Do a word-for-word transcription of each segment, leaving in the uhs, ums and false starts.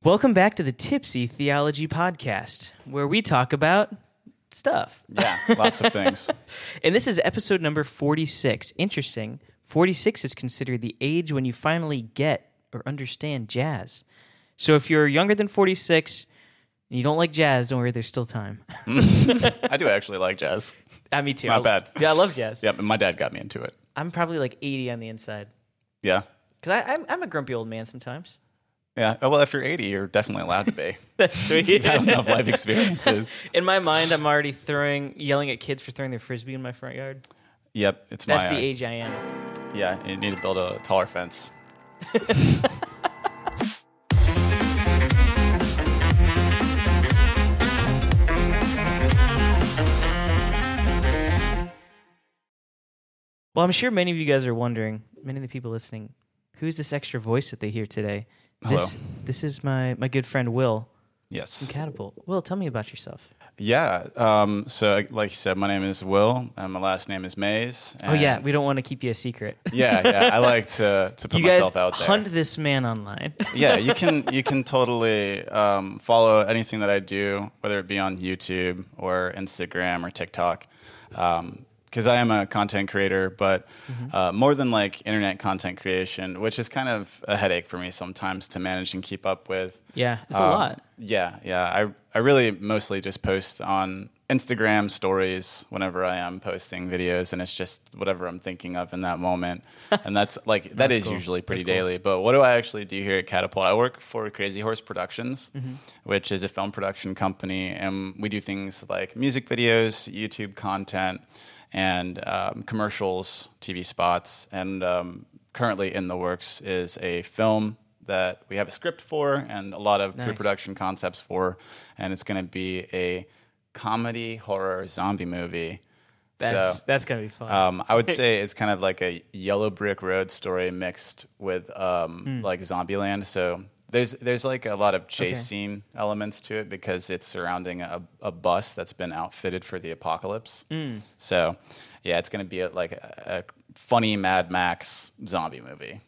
Welcome back to the Tipsy Theology Podcast, where we talk about stuff. Yeah, lots of things. And this is episode number forty-six. Interesting. forty-six is considered the age when you finally get or understand jazz. So if you're younger than forty-six and you don't like jazz, don't worry, there's still time. I do actually like jazz. Uh, me too. Not I, bad. Yeah, I love jazz. Yeah, but my dad got me into it. I'm probably like eighty on the inside. Yeah? Because I'm, I'm a grumpy old man sometimes. Yeah. Oh, well, if you're eighty, you're definitely allowed to be. That's sweet. You have enough life experiences. In my mind, I'm already throwing, yelling at kids for throwing their frisbee in my front yard. Yep, it's That's my... the uh, age I am. Yeah, you need to build a taller fence. Well, I'm sure many of you guys are wondering, many of the people listening, who's this extra voice that they hear today? This, Hello. This is my, my good friend, Will, from Yes. Catapult. Will, tell me about yourself. Yeah. Um, so, like you said, my name is Will, and my last name is Mays. Oh, yeah, and- we don't want to keep you a secret. Yeah, yeah. I like to, to put You guys myself out there. hunt this man online. Yeah, you can you can totally um, follow anything that I do, whether it be on YouTube or Instagram or TikTok, because I am a content creator. But Mm-hmm. uh, more than like internet content creation, which is kind of a headache for me sometimes to manage and keep up with. Yeah, it's a Um, lot. Yeah, yeah. I I really mostly just post on Instagram stories whenever I am posting videos, and it's just whatever I'm thinking of in that moment. And that's like that That's is cool. usually pretty That's cool. daily. But what do I actually do here at Catapult? I work for Crazy Horse Productions, Mm-hmm. which is a film production company, and we do things like music videos, YouTube content, and um, commercials, T V spots. And um, currently in the works is a film that we have a script for and a lot of Nice. pre-production concepts for, and it's going to be a comedy horror zombie movie. That's so, that's going to be fun. um, I would say it's kind of like a Yellow Brick Road story mixed with um, Hmm. like Zombieland. So there's there's like a lot of chase Okay. scene elements to it because it's surrounding a, a bus that's been outfitted for the apocalypse. Hmm. So yeah, it's going to be a, like a, a funny Mad Max zombie movie.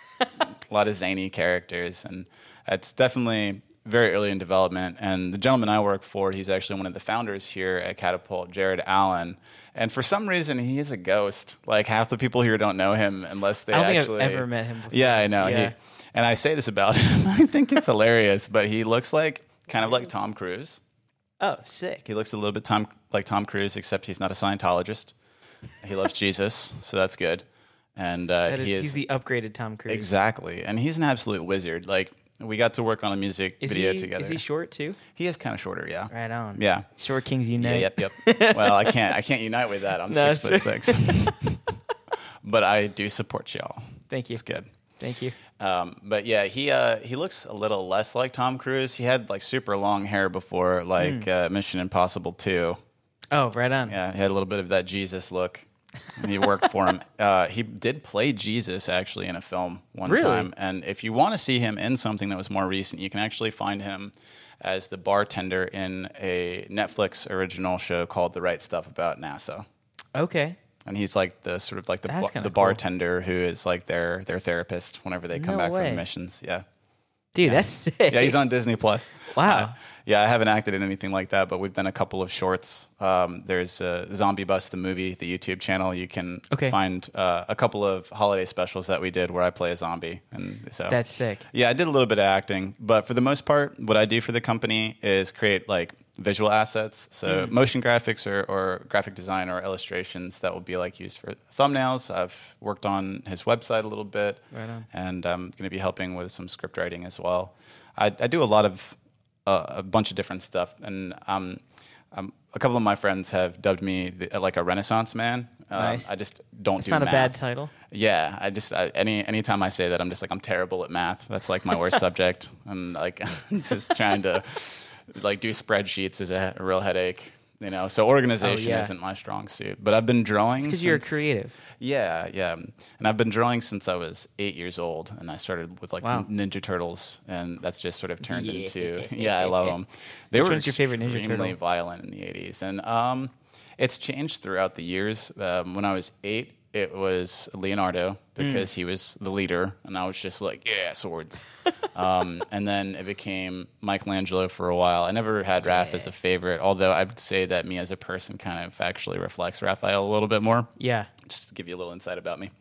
A lot of zany characters, and it's definitely very early in development. And the gentleman I work for, he's actually one of the founders here at Catapult, Jared Allen. And for some reason, he is a ghost. Like half the people here don't know him unless they I don't actually. think I've ever met him before. Yeah, I know. Yeah. He, and I say this about him. I think it's hilarious, but he looks like kind of like Tom Cruise. Oh, sick. He looks a little bit Tom, like Tom Cruise, except he's not a Scientologist. He loves Jesus, so that's good. And uh, That is, he is he's the upgraded Tom Cruise. exactly, and he's an absolute wizard. Like we got to work on a music Is video he, together. Is he short too? He is kind of shorter, yeah. Right on. Yeah. Short Kings Yeah, Unite. yep, yep. Well, I can't, I can't unite with that. I'm No, six that's foot true. six, but I do support y'all. Thank you. It's good. Thank you. Um, but yeah, he uh, he looks a little less like Tom Cruise. He had like super long hair before, like Hmm. uh, Mission Impossible two. Oh, right on. Yeah, he had a little bit of that Jesus look. And he worked for him. Uh, he did play Jesus actually in a film one Really? time. And if you want to see him in something that was more recent, you can actually find him as the bartender in a Netflix original show called The Right Stuff About NASA. Okay. And he's like the sort of like the That's bar- kinda the cool. bartender who is like their their therapist whenever they come No back way. from missions. Yeah. Dude, that's sick. Yeah, he's on Disney Plus. Wow. Uh, yeah, I haven't acted in anything like that, but we've done a couple of shorts. Um, there's uh, Zombie Bus, the movie, the YouTube channel. You can Okay. find uh, a couple of holiday specials that we did where I play a zombie, and so That's sick. yeah, I did a little bit of acting, but for the most part, what I do for the company is create like visual assets, so Mm. motion graphics or, or graphic design or illustrations that will be like used for thumbnails. I've worked on his website a little bit, Right on. and I'm going to be helping with some script writing as well. I, I do a lot of uh, a bunch of different stuff, and um, um, a couple of my friends have dubbed me the, like a Renaissance man. Um, Nice. I just don't It's do not a math. bad title. Yeah, I just I, any anytime I say that, I'm just like I'm terrible at math. That's like my worst subject, and like just trying to like do spreadsheets is a, a real headache. You know, so organization Oh, yeah. isn't my strong suit. But I've been drawing Because you're a since- creative. Yeah, yeah, and I've been drawing since I was eight years old, and I started with like Wow. Ninja Turtles, and that's just sort of turned Yeah. into yeah, I love them. They Which were one's your favorite Ninja extremely Turtle? violent in the eighties, and um, it's changed throughout the years. Um, when I was eight, it was Leonardo because mm. he was the leader, and I was just like, yeah, swords. um, and then it became Michelangelo for a while. I never had Raph yeah. as a favorite, although I would say that me as a person kind of actually reflects Raphael a little bit more. Yeah. Just to give you a little insight about me.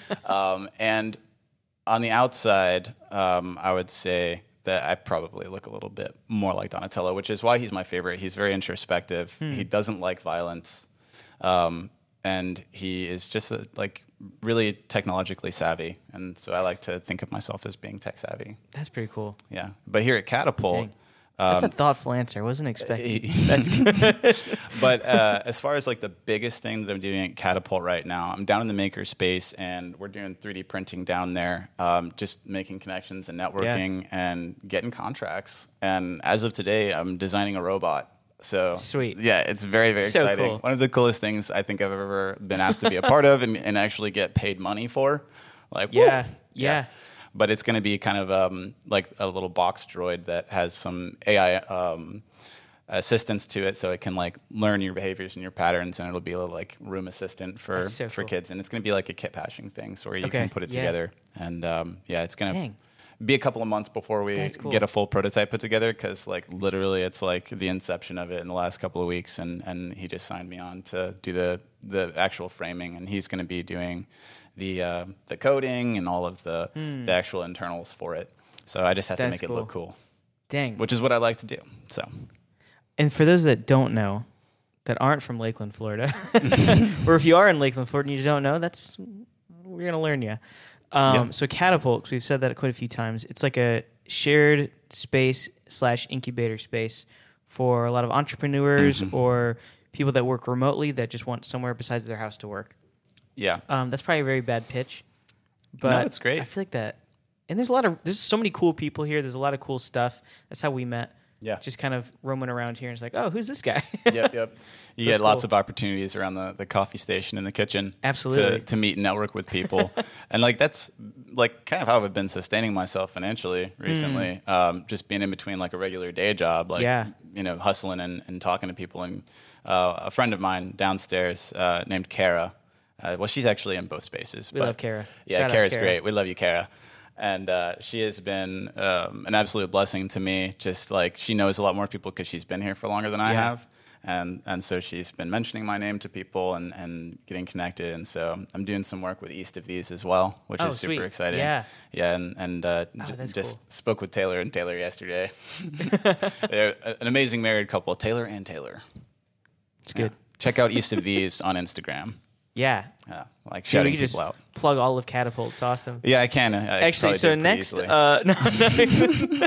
um, and on the outside, um, I would say that I probably look a little bit more like Donatello, which is why he's my favorite. He's very introspective. Hmm. He doesn't like violence. Um, and he is just a, like really technologically savvy. And so I like to think of myself as being tech savvy. That's pretty cool. Yeah. But here at Catapult... Um, That's a thoughtful answer. I wasn't expecting. That's good. But uh, as far as like the biggest thing that I'm doing at Catapult right now, I'm down in the maker space, and we're doing three D printing down there, um, just making connections and networking yeah. and getting contracts. And as of today, I'm designing a robot. So sweet. Yeah, it's very, very so exciting. Cool. One of the coolest things I think I've ever been asked to be a part of and, and actually get paid money for. Like, yeah, yeah. yeah. But it's going to be kind of um, like a little box droid that has some A I um, assistance to it, so it can like learn your behaviors and your patterns, and it'll be a little like room assistant for, so for cool. kids. And it's going to be like a kit pashing thing, so where you okay. can put it yeah. together. And um, yeah, it's going to be a couple of months before we cool. get a full prototype put together, because like literally it's like the inception of it in the last couple of weeks, and, and he just signed me on to do the, the actual framing, and he's going to be doing the uh, the coding and all of the, mm. the actual internals for it. So I just have That's to make cool. it look cool. Dang. Which is what I like to do. So, and for those that don't know, that aren't from Lakeland, Florida, or if you are in Lakeland, Florida and you don't know, that's we're going to learn you. Um, yep. So Catapult, because we've said that quite a few times, it's like a shared space slash incubator space for a lot of entrepreneurs mm-hmm. or people that work remotely that just want somewhere besides their house to work. Yeah. Um, that's probably a very bad pitch. But no, it's great. I feel like that. And there's a lot of, there's so many cool people here. There's a lot of cool stuff. That's how we met. Yeah. Just kind of roaming around here and it's like, oh, who's this guy? yep, yep. You so get lots cool. of opportunities around the, the coffee station in the kitchen. Absolutely. To, to meet and network with people. And like that's like kind of how I've been sustaining myself financially recently. Mm. Um, just being in between like a regular day job, like, yeah. you know, hustling and, and talking to people. And uh, a friend of mine downstairs uh, named Kara, Uh, well, she's actually in both spaces. We but love Kara. Yeah, Shout Kara's out, Kara. great. We love you, Kara. And uh, she has been um, an absolute blessing to me. Just like she knows a lot more people because she's been here for longer than I yeah. have. And and so she's been mentioning my name to people and, and getting connected. And so I'm doing some work with East of These as well, which oh, is super sweet. exciting. Yeah. Yeah, and, and uh, oh, j- just cool. spoke with Taylor and Taylor yesterday. They're an amazing married couple, Taylor and Taylor. It's good. Yeah. Check out East of These on Instagram. Yeah. Yeah, like Dude, shouting we people just out. Plug all of Catapult. It's awesome. Yeah, I can. I Actually, so next, uh, no, no.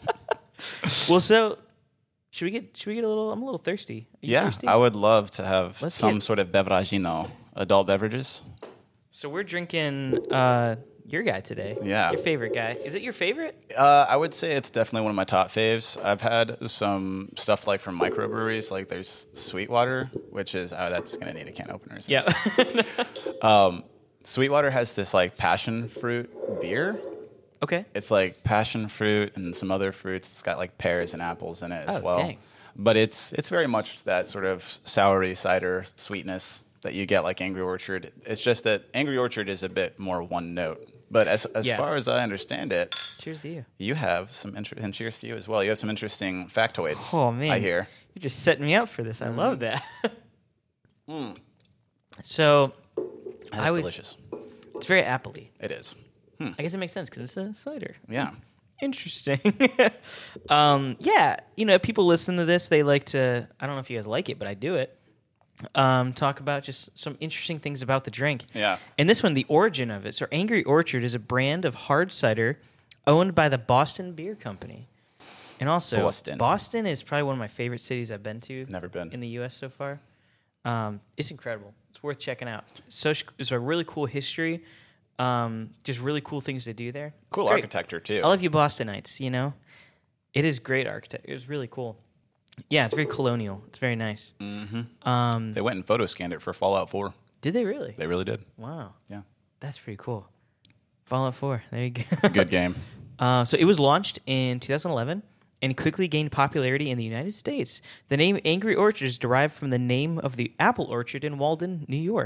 well, so should we get? Should we get a little? I'm a little thirsty. Are you yeah, thirsty? I would love to have Let's some get, sort of beveragino, adult beverages. So we're drinking uh, your guy today. Yeah, your favorite guy. Is it your favorite? Uh, I would say it's definitely one of my top faves. I've had some stuff like from microbreweries, like there's Sweetwater, which is oh, that's gonna need a can opener. So. Yeah. um, Sweetwater has this like passion fruit beer. Okay. It's like passion fruit and some other fruits. It's got like pears and apples in it as oh, well. Dang. But it's it's very much that sort of soury cider sweetness that you get like Angry Orchard. It's just that Angry Orchard is a bit more one note. But as as yeah. far as I understand it, cheers to you. You have some inter- and cheers to you as well. You have some interesting factoids. Oh man, I hear you're just setting me up for this. I mm. love that. mm. So, that's I was, delicious. It's very appley. It is. Hmm. I guess it makes sense because it's a cider. Yeah. Interesting. um, yeah, you know, people listen to this. They like to. I don't know if you guys like it, but I do it. Um, talk about just some interesting things about the drink. Yeah. And this one, the origin of it. So Angry Orchard is a brand of hard cider owned by the Boston Beer Company. And also, Boston. Boston is probably one of my favorite cities I've been to. Never been. In the U S so far. Um, it's incredible. It's worth checking out. So it's a really cool history. Um, just really cool things to do there. It's cool great. architecture, too. I love you Bostonites, you know? It is great architecture. It was really cool. Yeah, it's very colonial. It's very nice. Mm-hmm. Um, they went and photo scanned it for Fallout four. Did they really? They really did. Wow. Yeah. That's pretty cool. Fallout four. There you go. It's a good game. Uh, so it was launched in two thousand eleven and quickly gained popularity in the United States. The name Angry Orchard is derived from the name of the apple orchard in Walden, New York.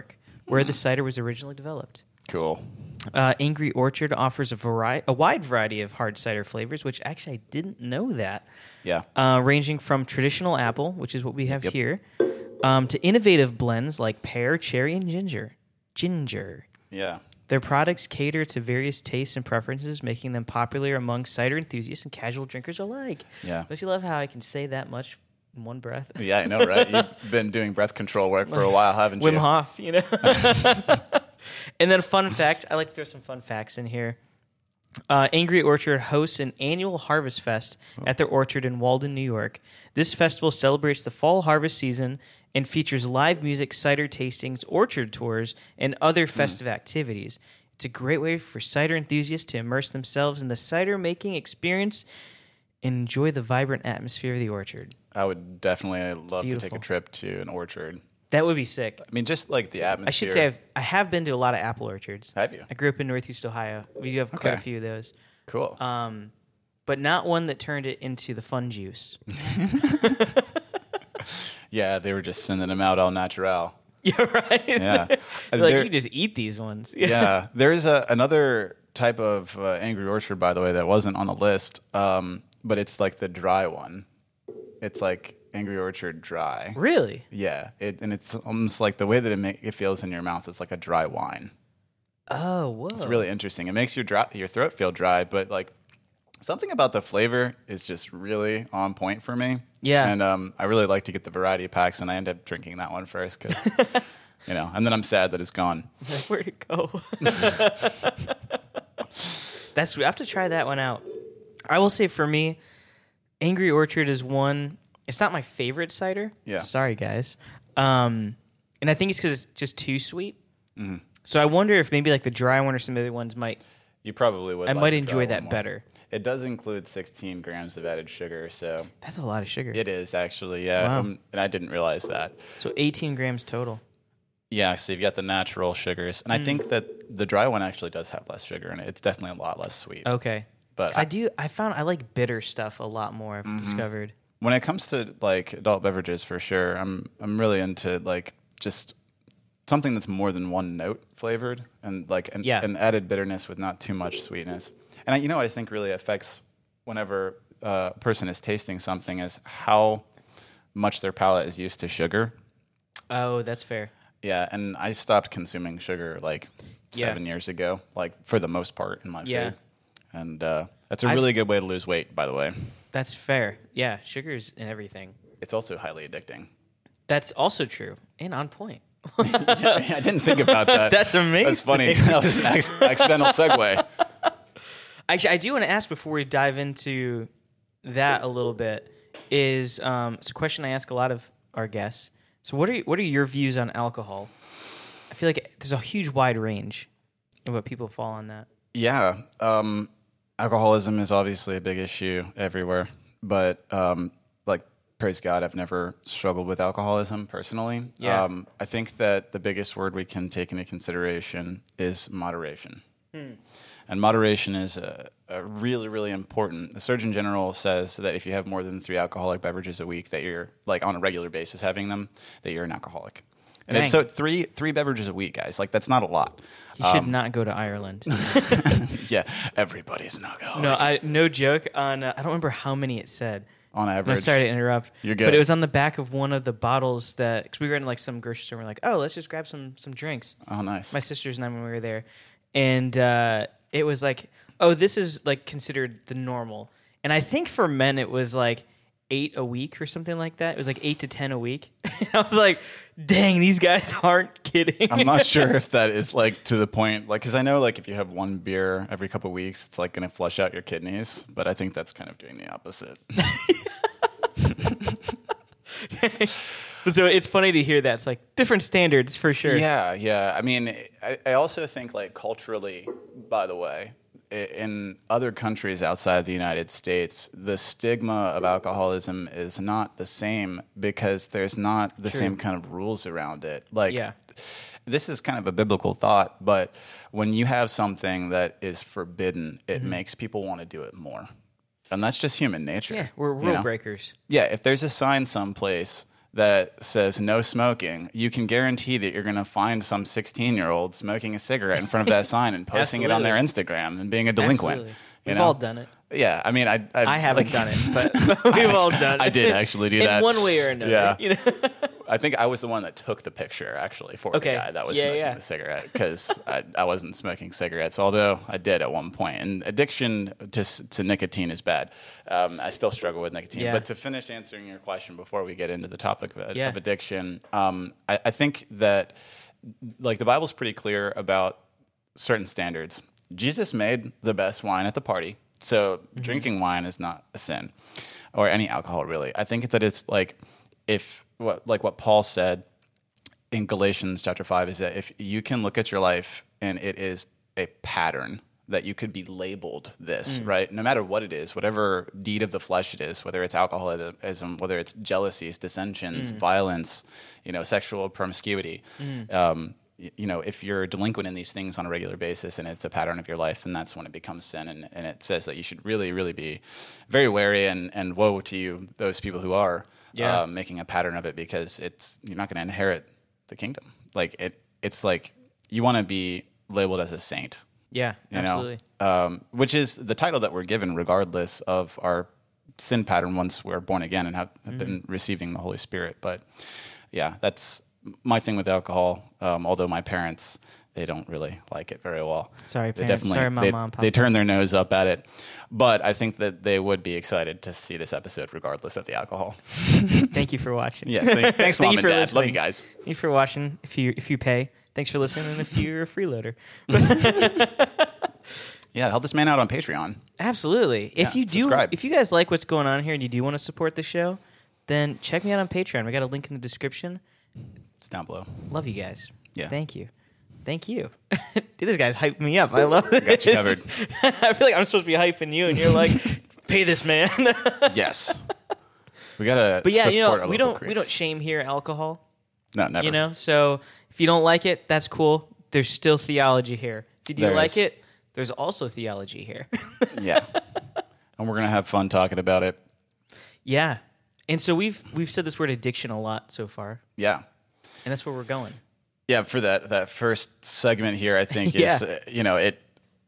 where the cider was originally developed. Cool. Uh, Angry Orchard offers a vari- a wide variety of hard cider flavors, which actually I didn't know that. Yeah. Uh, ranging from traditional apple, which is what we have Yep. here, um, to innovative blends like pear, cherry, and ginger. Ginger. Yeah. Their products cater to various tastes and preferences, making them popular among cider enthusiasts and casual drinkers alike. Yeah. Don't you love how I can say that much in one breath? Yeah, I know, right? You've been doing breath control work for a while, haven't you? Wim Hof, you know? And then a fun fact, I like to throw some fun facts in here. Uh, Angry Orchard hosts an annual harvest fest at their orchard in Walden, New York. This festival celebrates the fall harvest season and features live music, cider tastings, orchard tours, and other festive mm. activities. It's a great way for cider enthusiasts to immerse themselves in the cider making experience and enjoy the vibrant atmosphere of the orchard. I would definitely love Beautiful. to take a trip to an orchard. That would be sick. I mean, just like the atmosphere. I should say I've, I have been to a lot of apple orchards. Have you? I grew up in Northeast Ohio. We do have quite Okay. a few of those. Cool. Um, but not one that turned it into the fun juice. Yeah, they were just sending them out all natural. Yeah, right? Yeah. like, There- you just eat these ones. Yeah. There's a, another type of uh, Angry Orchard, by the way, that wasn't on the list, um, but it's like the dry one. It's like Angry Orchard dry. Really? Yeah. It, and it's almost like the way that it, make, it feels in your mouth is like a dry wine. Oh, whoa. It's really interesting. It makes your dry, your throat feel dry, but like something about the flavor is just really on point for me. Yeah. And um, I really like to get the variety packs, and I end up drinking that one first because, you know, and then I'm sad that it's gone. Where'd it go? That's I have to try that one out. I will say for me, Angry Orchard is one. It's not my favorite cider. Yeah. Sorry, guys. Um, and I think it's because it's just too sweet. Mm-hmm. So I wonder if maybe like the dry one or some other ones might. You probably would. I like might the enjoy dry that one more. better. It does include sixteen grams of added sugar, so That's a lot of sugar. it is actually, yeah. Wow. Um, and I didn't realize that. So eighteen grams total. Yeah, so you've got the natural sugars, and I think that the dry one actually does have less sugar in it. It's definitely a lot less sweet. Okay. But 'Cause I do. I found I like bitter stuff a lot more. I've discovered. when it comes to like adult beverages, for sure, I'm I'm really into like just something that's more than one note flavored and like an, Yeah. an added bitterness with not too much sweetness. And I, you know what I think really affects whenever uh, a person is tasting something is how much their palate is used to sugar. Oh, that's fair. Yeah, and I stopped consuming sugar like Yeah. seven years ago, like for the most part in my Yeah. food. And uh, that's a I've- really good way to lose weight, by the way. That's fair. Yeah, sugar's in everything. It's also highly addicting. That's also true and on point. Yeah, I didn't think about that. That's amazing. That's funny. That was an ac- accidental segue. Actually, I do want to ask before we dive into that a little bit. Is um, it's a question I ask a lot of our guests. So, what are what are your views on alcohol? I feel like there's a huge wide range of what people fall on that. Yeah, um, alcoholism is obviously a big issue everywhere, but um, like praise God, I've never struggled with alcoholism personally. Yeah. Um, I think that the biggest word we can take into consideration is moderation. Hmm. And moderation is a, a really, really important. The Surgeon General says that if you have more than three alcoholic beverages a week, that you're like on a regular basis having them, that you're an alcoholic. And it's Dang. so three three beverages a week, guys. Like that's not a lot. You should Um, not go to Ireland. Yeah, everybody's an alcoholic. No, I no joke. On uh, I don't remember how many it said. on No, average. sorry to interrupt. You're good. But it was on the back of one of the bottles that because we were in like some grocery store. And we're like, oh, let's just grab some some drinks. Oh, nice. My sisters and I when we were there, and uh, it was like, oh, this is like considered the normal. And I think for men it was like eight a week or something like that. It was like eight to ten a week. And I was like, dang, these guys aren't kidding. I'm not sure if that is like to the point, like, because I know like if you have one beer every couple of weeks, it's like going to flush out your kidneys. But I think that's kind of doing the opposite. So it's funny to hear that. It's like different standards for sure. Yeah, yeah. I mean, I, I also think like culturally, by the way, i- in other countries outside the United States, the stigma of alcoholism is not the same because there's not the True. same kind of rules around it. Like, Yeah. this is kind of a biblical thought, but when you have something that is forbidden, it Mm-hmm. makes people want to do it more. And that's just human nature. Yeah, we're you rule know? breakers. Yeah, if there's a sign someplace that says no smoking, you can guarantee that you're going to find some sixteen-year-old smoking a cigarette in front of that sign and posting it on their Instagram and being a delinquent. Absolutely. You We've know? all done it. Yeah, I mean, I I, I haven't like, done it, but we've all done it. I did actually do in that in one way or another. Yeah. You know? I think I was the one that took the picture actually for Okay. the guy that was Yeah, smoking yeah. the cigarette because I, I wasn't smoking cigarettes, although I did at one point. And addiction to s- to nicotine is bad. Um, I still struggle with nicotine. Yeah. But to finish answering your question before we get into the topic of, Yeah. of addiction, um, I, I think that like the Bible's pretty clear about certain standards. Jesus made the best wine at the party. So Mm-hmm. drinking wine is not a sin, or any alcohol really. I think that it's like if what like what Paul said in Galatians chapter five is that if you can look at your life and it is a pattern that you could be labeled this, Mm. right? No matter what it is, whatever deed of the flesh it is, whether it's alcoholism, whether it's jealousies, dissensions, Mm. violence, you know, sexual promiscuity. Mm. Um, you know, if you're delinquent in these things on a regular basis and it's a pattern of your life, then that's when it becomes sin. And, and it says that you should really, really be very wary and, and woe to you, those people who are Yeah. uh, making a pattern of it, because it's you're not going to inherit the kingdom. Like it, it's like you want to be labeled as a saint. Yeah, You absolutely. know, um, which is the title that we're given regardless of our sin pattern once we're born again and have, have Mm-hmm. been receiving the Holy Spirit. But yeah, that's my thing with alcohol. Um, although my parents, they don't really like it very well. Sorry, They parents. Sorry, my they, mom, papa. they turn their nose up at it. But I think that they would be excited to see this episode regardless of the alcohol. Thank you for watching. Yes, thank, thanks, Thank Mom you and for Dad. listening. Love you guys. Thank you for watching. If you if you pay, thanks for listening. And if you're a freeloader, Yeah, help this man out on Patreon. absolutely. If Yeah, you do, subscribe. if you guys like what's going on here and you do want to support the show, then check me out on Patreon. We got a link in the description. It's down below. Love you guys. Yeah. Thank you. Thank you. Dude, this guy's hyping me up. I love it. Got you covered. I feel like I'm supposed to be hyping you, and you're like, pay this man. Yes. We gotta But yeah, support you know, our we local don't we don't creators. shame here alcohol. No, never. You know, so if you don't like it, that's cool. There's still theology here. Did you There like is. it? There's also theology here. Yeah. And we're gonna have fun talking about it. Yeah. And so we've we've said this word addiction a lot so far, Yeah. and that's where we're going. Yeah, for that that first segment here, I think Yeah. is uh, you know it.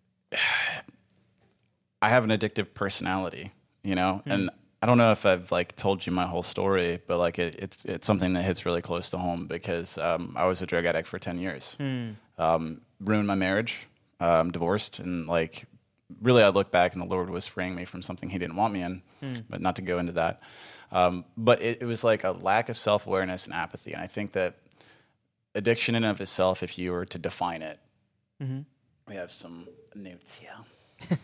I have an addictive personality, you know, Hmm. and I don't know if I've like told you my whole story, but like it, it's it's something that hits really close to home because um, I was a drug addict for ten years, Hmm. um, ruined my marriage, um, divorced, and like really I look back and the Lord was freeing me from something He didn't want me in, Hmm. but not to go into that. Um, but it, it was like a lack of self awareness and apathy, and I think that addiction in and of itself, if you were to define it, Mm-hmm. we have some notes here.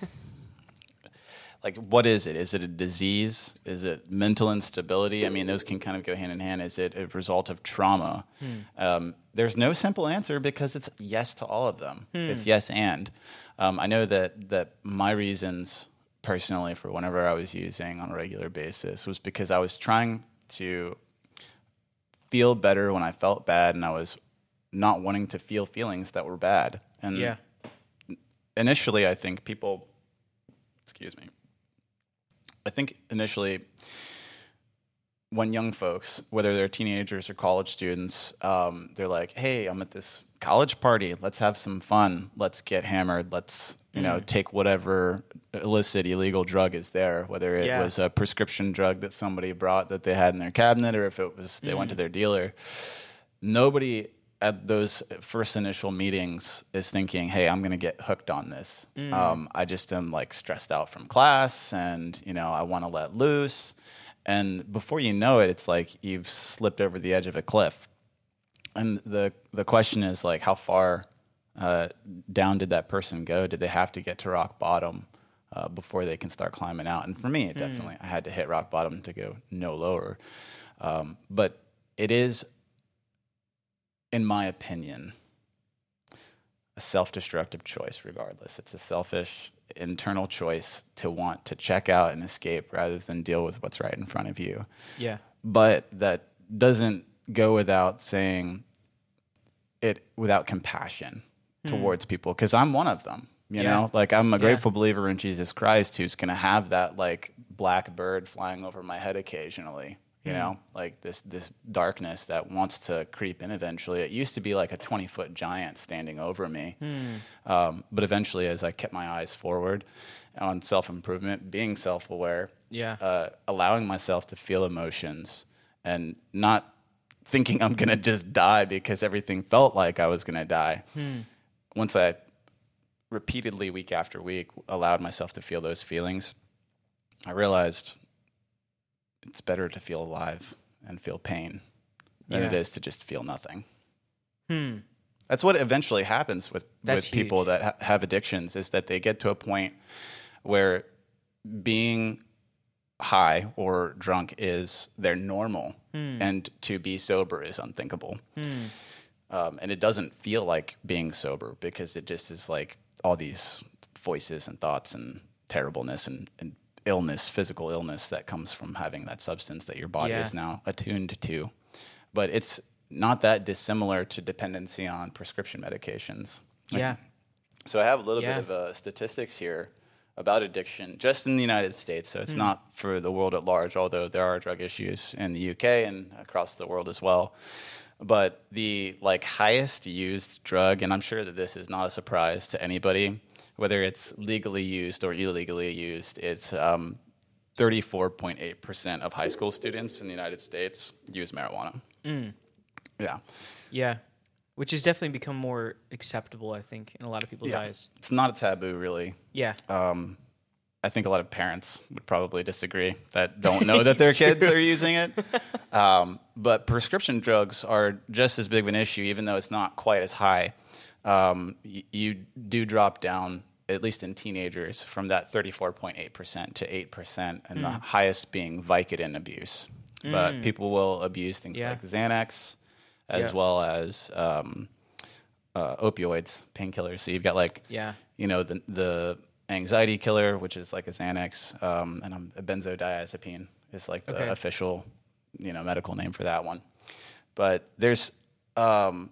Like, what is it? Is it a disease? Is it mental instability? I mean, those can kind of go hand in hand. Is it a result of trauma? Hmm. Um, there's no simple answer because it's yes to all of them. Hmm. It's yes and. Um, I know that that my reasons personally for whenever I was using on a regular basis was because I was trying to feel better when I felt bad, and I was not wanting to feel feelings that were bad. And Yeah. initially, I think people, excuse me, I think initially when young folks, whether they're teenagers or college students, um, they're like, hey, I'm at this college party. Let's have some fun. Let's get hammered. Let's, you know, take whatever illicit, illegal drug is there, whether it Yeah. was a prescription drug that somebody brought that they had in their cabinet or if it was they went to their dealer. Nobody at those first initial meetings is thinking, hey, I'm going to get hooked on this. Um, I just am like stressed out from class and, you know, I want to let loose. And before you know it, it's like you've slipped over the edge of a cliff. And the the question is like, how far uh, down did that person go? Did they have to get to rock bottom uh, before they can start climbing out? And for me, it definitely, I had to hit rock bottom to go no lower. Um, but it is, in my opinion, a self-destructive choice regardless. It's a selfish internal choice to want to check out and escape rather than deal with what's right in front of you. Yeah. But that doesn't go without saying it without compassion towards people, because I'm one of them. You Yeah. know, like I'm a Yeah. grateful believer in Jesus Christ who's going to have that like black bird flying over my head occasionally. You know, like this this darkness that wants to creep in eventually. It used to be like a twenty-foot giant standing over me. Hmm. Um, but eventually, as I kept my eyes forward on self-improvement, being self-aware, Yeah. uh, allowing myself to feel emotions and not thinking I'm going to just die because everything felt like I was going to die. Hmm. Once I repeatedly, week after week, allowed myself to feel those feelings, I realized it's better to feel alive and feel pain than Yeah. it is to just feel nothing. Hmm. That's what eventually happens with, That's with people huge. that ha- have addictions, is that they get to a point where being high or drunk is their normal, Hmm. and to be sober is unthinkable. Hmm. Um, and it doesn't feel like being sober because it just is like all these voices and thoughts and terribleness and, and illness, physical illness that comes from having that substance that your body Yeah. is now attuned to. But it's not that dissimilar to dependency on prescription medications. Like, Yeah. so I have a little Yeah. bit of uh, statistics here about addiction just in the United States. So it's not for the world at large, although there are drug issues in the U K and across the world as well. But the like highest used drug, and I'm sure that this is not a surprise to anybody, whether it's legally used or illegally used, it's um, thirty-four point eight percent of high school students in the United States use marijuana. Mm. Yeah. Yeah. Which has definitely become more acceptable, I think, in a lot of people's Yeah. eyes. It's not a taboo, really. Yeah. Um, I think a lot of parents would probably disagree that don't know that their kids are using it. Um, but prescription drugs are just as big of an issue, even though it's not quite as high. Um, y- you do drop down, at least in teenagers, from that thirty-four point eight percent to eight percent, and the highest being Vicodin abuse. But people will abuse things Yeah. like Xanax, as Yeah. well as um, uh, opioids, painkillers. So you've got like, Yeah. you know, the the anxiety killer, which is like a Xanax, um, and um, a benzodiazepine is like the Okay. official, you know, medical name for that one. But there's um,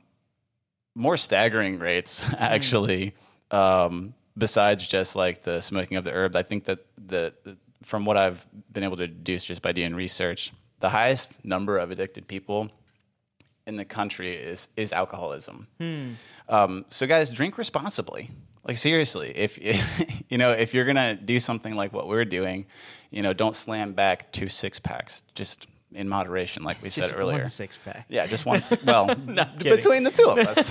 more staggering rates actually, um, besides just like the smoking of the herb. I think that the, the from what I've been able to deduce just by doing research, the highest number of addicted people in the country is is alcoholism. Hmm. Um, so guys, drink responsibly. Like seriously, if you know if you're gonna do something like what we're doing, you know, don't slam back two six packs. Just in moderation, like we Just said earlier. one six pack. Yeah, just one. si- Well, Not kidding. between the two of us.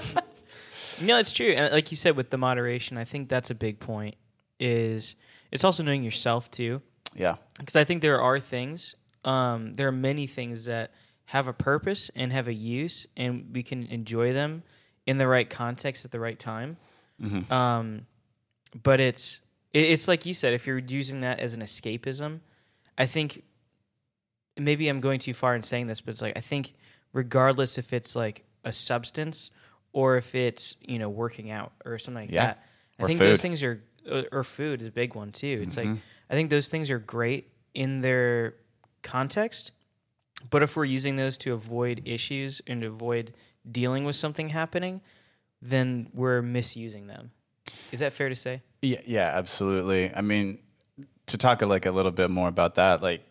No, it's true. And like you said, with the moderation, I think that's a big point. Is it's also knowing yourself too, Yeah, because I think there are things, um, there are many things that have a purpose and have a use, and we can enjoy them in the right context at the right time. Mm-hmm. Um, but it's it, it's like you said, if you're using that as an escapism, I think maybe I'm going too far in saying this, but it's like I think regardless if it's like a substance or if it's, you know, working out or something like Yeah. that, I Or think food. those things are uh, or food is a big one too. It's Mm-hmm. like I think those things are great in their context, but if we're using those to avoid issues and to avoid dealing with something happening, then we're misusing them. Is that fair to say? yeah, yeah, absolutely. I mean, to talk like a little bit more about that, like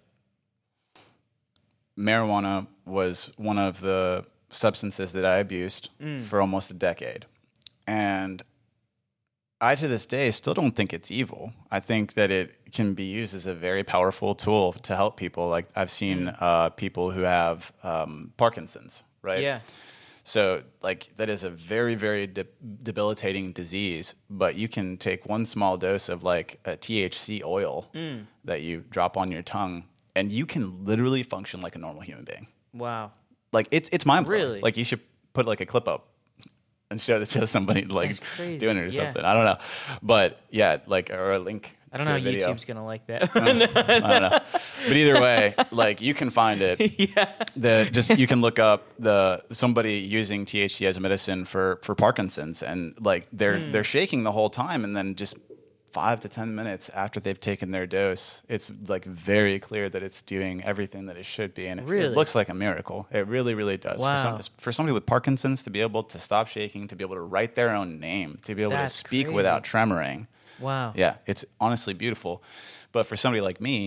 marijuana was one of the substances that I abused Mm. for almost a decade, and I to this day still don't think it's evil. I think that it can be used as a very powerful tool to help people. Like I've seen uh, people who have um, Parkinson's, right? Yeah. So, like, that is a very, very de- debilitating disease, but you can take one small dose of, like, a T H C oil Mm. that you drop on your tongue, and you can literally function like a normal human being. Wow. Like, it's it's mind-blowing. Really? Like, you should put, like, a clip up and show, show somebody, like, That's crazy. doing it or Yeah. something. I don't know. But, yeah, like, or a link I don't to know a how video. YouTube's gonna like that. I don't know. But either way, like, you can find it. yeah. The just you can look up the somebody using T H C as a medicine for for Parkinson's, and like they're Hmm. they're shaking the whole time, and then just five to ten minutes after they've taken their dose, it's like very clear that it's doing everything that it should be, and it, Really? it looks like a miracle. It really, really does. Wow. For, some, for somebody with Parkinson's to be able to stop shaking, to be able to write their own name, to be able That's to speak crazy. without tremoring. Wow. Yeah, it's honestly beautiful. But for somebody like me,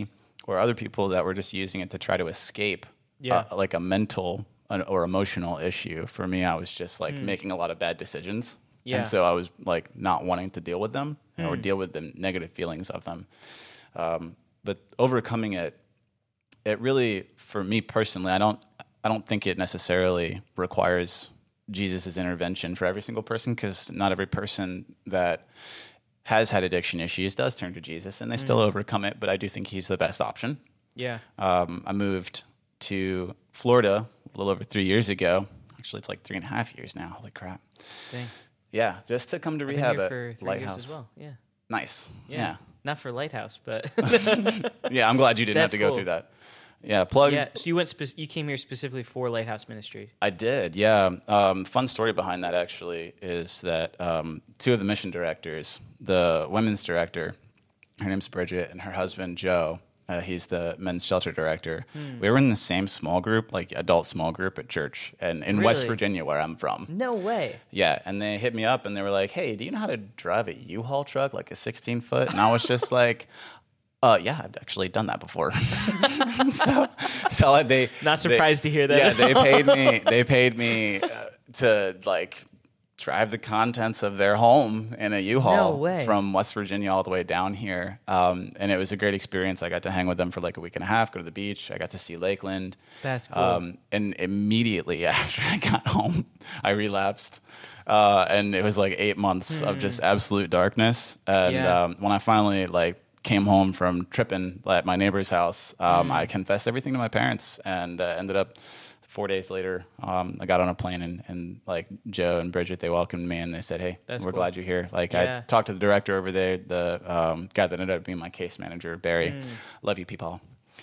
or other people that were just using it to try to escape Yeah. uh, like a mental or emotional issue. For me, I was just like Mm. making a lot of bad decisions. Yeah. And so I was like not wanting to deal with them Mm. or deal with the negative feelings of them. Um, but overcoming it, it really, for me personally, I don't, I don't think it necessarily requires Jesus' intervention for every single person, because not every person that has had addiction issues does turn to Jesus, and they still overcome it. But I do think he's the best option. Yeah. Um, I moved to Florida a little over three years ago. Actually, it's like three and a half years now. Holy crap! Dang. Yeah, just to come to I've been rehab here at for three Lighthouse years as well. Yeah. Nice. Yeah. Yeah. Not for Lighthouse, but Yeah, I'm glad you didn't have That's to go cool. through that. Yeah, plug. yeah. So you went. Spe- you came here specifically for Lighthouse Ministry. I did, yeah. Um, fun story behind that actually is that um, two of the mission directors, the women's director, her name's Bridget, and her husband Joe, uh, he's the men's shelter director. Hmm. We were in the same small group, like adult small group at church, and in West Really? Virginia, where I'm from. No way. Yeah, and they hit me up and they were like, "Hey, do you know how to drive a U-Haul truck, like a sixteen foot?" And I was just like, "Uh, yeah, I've actually done that before." so, so they Not they- surprised to hear that. Yeah, at they all. paid me. They paid me uh, to like drive the contents of their home in a U-Haul No way. from West Virginia all the way down here, um, and it was a great experience. I got to hang with them for like a week and a half, go to the beach. I got to see Lakeland. That's cool. Um, and immediately after I got home, I relapsed. Uh, and it was like eight months of just absolute darkness. And Yeah. um, when I finally like came home from tripping at my neighbor's house, um, I confessed everything to my parents, and uh, ended up four days later, um, I got on a plane, and, and like Joe and Bridget, they welcomed me and they said, "Hey, That's we're cool. glad you're here." Like Yeah. I talked to the director over there, the um, guy that ended up being my case manager, Barry. Love you, Peepaw.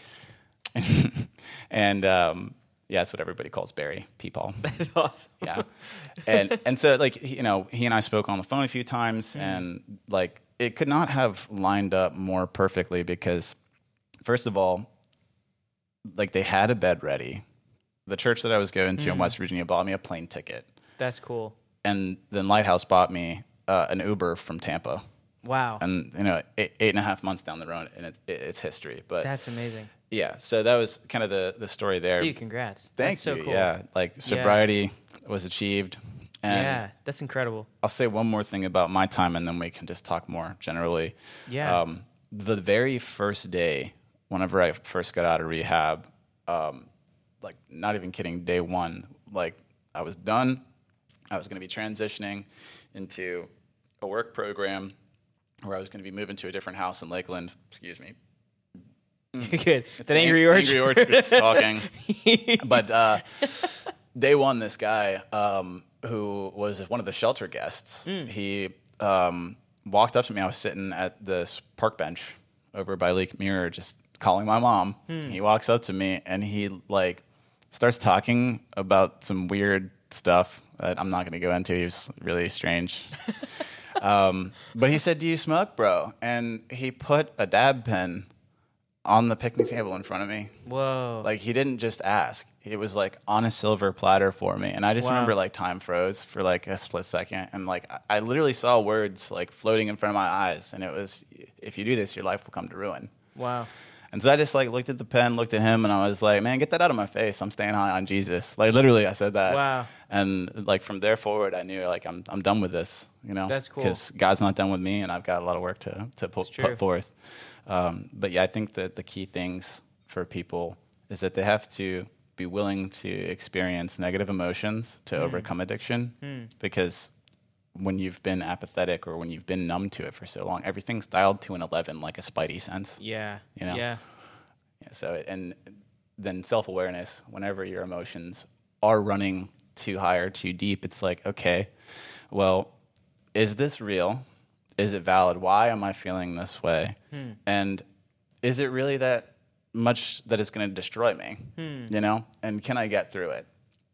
and um, yeah, that's what everybody calls Barry, Peepaw. That's awesome. Yeah. And and so like he- you know, he and I spoke on the phone a few times, and like it could not have lined up more perfectly, because first of all, like they had a bed ready. The church that I was going to in West Virginia bought me a plane ticket, That's cool. and then Lighthouse bought me uh, an Uber from Tampa. Wow. And you know, eight, eight and a half months down the road, and it, it, it's history. But That's amazing. yeah, so that was kind of the the story there. Dude, congrats. Thank That's you. so cool. Yeah, like sobriety was achieved, and Yeah, that's incredible. I'll say one more thing about my time, and then we can just talk more generally. Yeah. Um, the very first day, whenever I first got out of rehab, um, like not even kidding, day one, like I was done. I was going to be transitioning into a work program where I was going to be moving to a different house in Lakeland. Excuse me. You're good. It's That the Angry Ang- Orchard. Angry Orchard's talking. But uh, day one, this guy um, who was one of the shelter guests, he um, walked up to me. I was sitting at this park bench over by Lake Mirror, just calling my mom. He walks up to me and he like starts talking about some weird stuff that I'm not going to go into. He was really strange. um, but he said, "Do you smoke, bro?" And he put a dab pen on the picnic table in front of me. Whoa. Like he didn't just ask. It was like on a silver platter for me. And I just Wow. remember like time froze for like a split second. And like I- I literally saw words like floating in front of my eyes. And it was, "If you do this, your life will come to ruin." wow. And so I just like looked at the pen, looked at him, and I was like, "Man, get that out of my face. I'm staying high on Jesus." Like literally I said that. Wow. And like from there forward, I knew like I'm I'm done with this, you know? That's cool. Because God's not done with me, and I've got a lot of work to, to pu- true. put forth. Um, but yeah, I think that the key things for people is that they have to be willing to experience negative emotions to Hmm. overcome addiction, because when you've been apathetic or when you've been numb to it for so long, everything's dialed to an eleven, like a spidey sense. Yeah. You know? Yeah. Yeah, so, and then self-awareness, whenever your emotions are running too high or too deep, it's like, okay, well, is this real? Is it valid? Why am I feeling this way? Hmm. And is it really that much that it's going to destroy me? Hmm. You know? And can I get through it?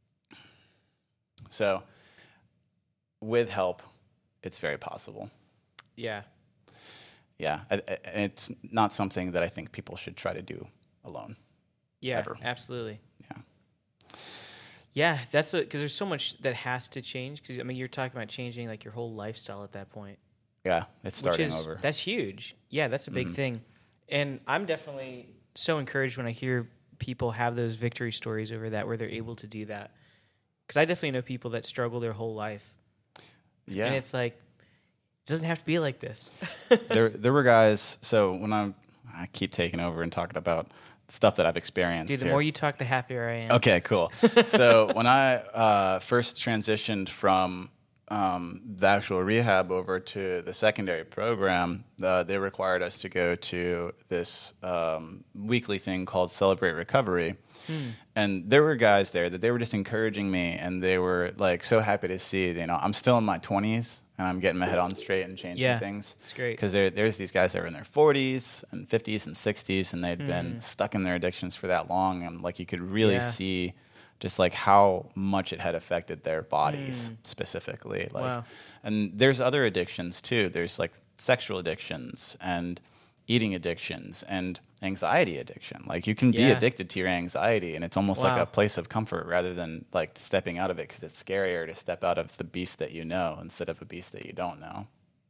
So, with help, it's very possible. Yeah. Yeah, I- I- and it's not something that I think people should try to do alone. Yeah. Ever. Absolutely. Yeah. Yeah, that's because there's so much that has to change. Because I mean, you're talking about changing like your whole lifestyle at that point. Yeah, it's starting which is, over. That's huge. Yeah, that's a big Mhm. thing. And I'm definitely so encouraged when I hear people have those victory stories over that, where they're able to do that. Because I definitely know people that struggle their whole life. Yeah. And it's like, it doesn't have to be like this. there there were guys, so when I'm, I keep taking over and talking about stuff that I've experienced. Dude, the here. more you talk, the happier I am. Okay, cool. So when I uh, first transitioned from um, the actual rehab over to the secondary program, uh, they required us to go to this um, weekly thing called Celebrate Recovery. Hmm. And there were guys there that they were just encouraging me, and they were like so happy to see, you know, I'm still in my twenties and I'm getting my head on straight and changing yeah, things. It's great. Because there, there's these guys that were in their forties and fifties and sixties, and they'd mm. been stuck in their addictions for that long. And like you could really yeah. see just like how much it had affected their bodies mm. specifically. Like, wow. And there's other addictions too. There's like sexual addictions and eating addictions and anxiety addiction. Like you can be yeah. addicted to your anxiety, and it's almost wow. like a place of comfort rather than like stepping out of it, because it's scarier to step out of the beast that you know instead of a beast that you don't know.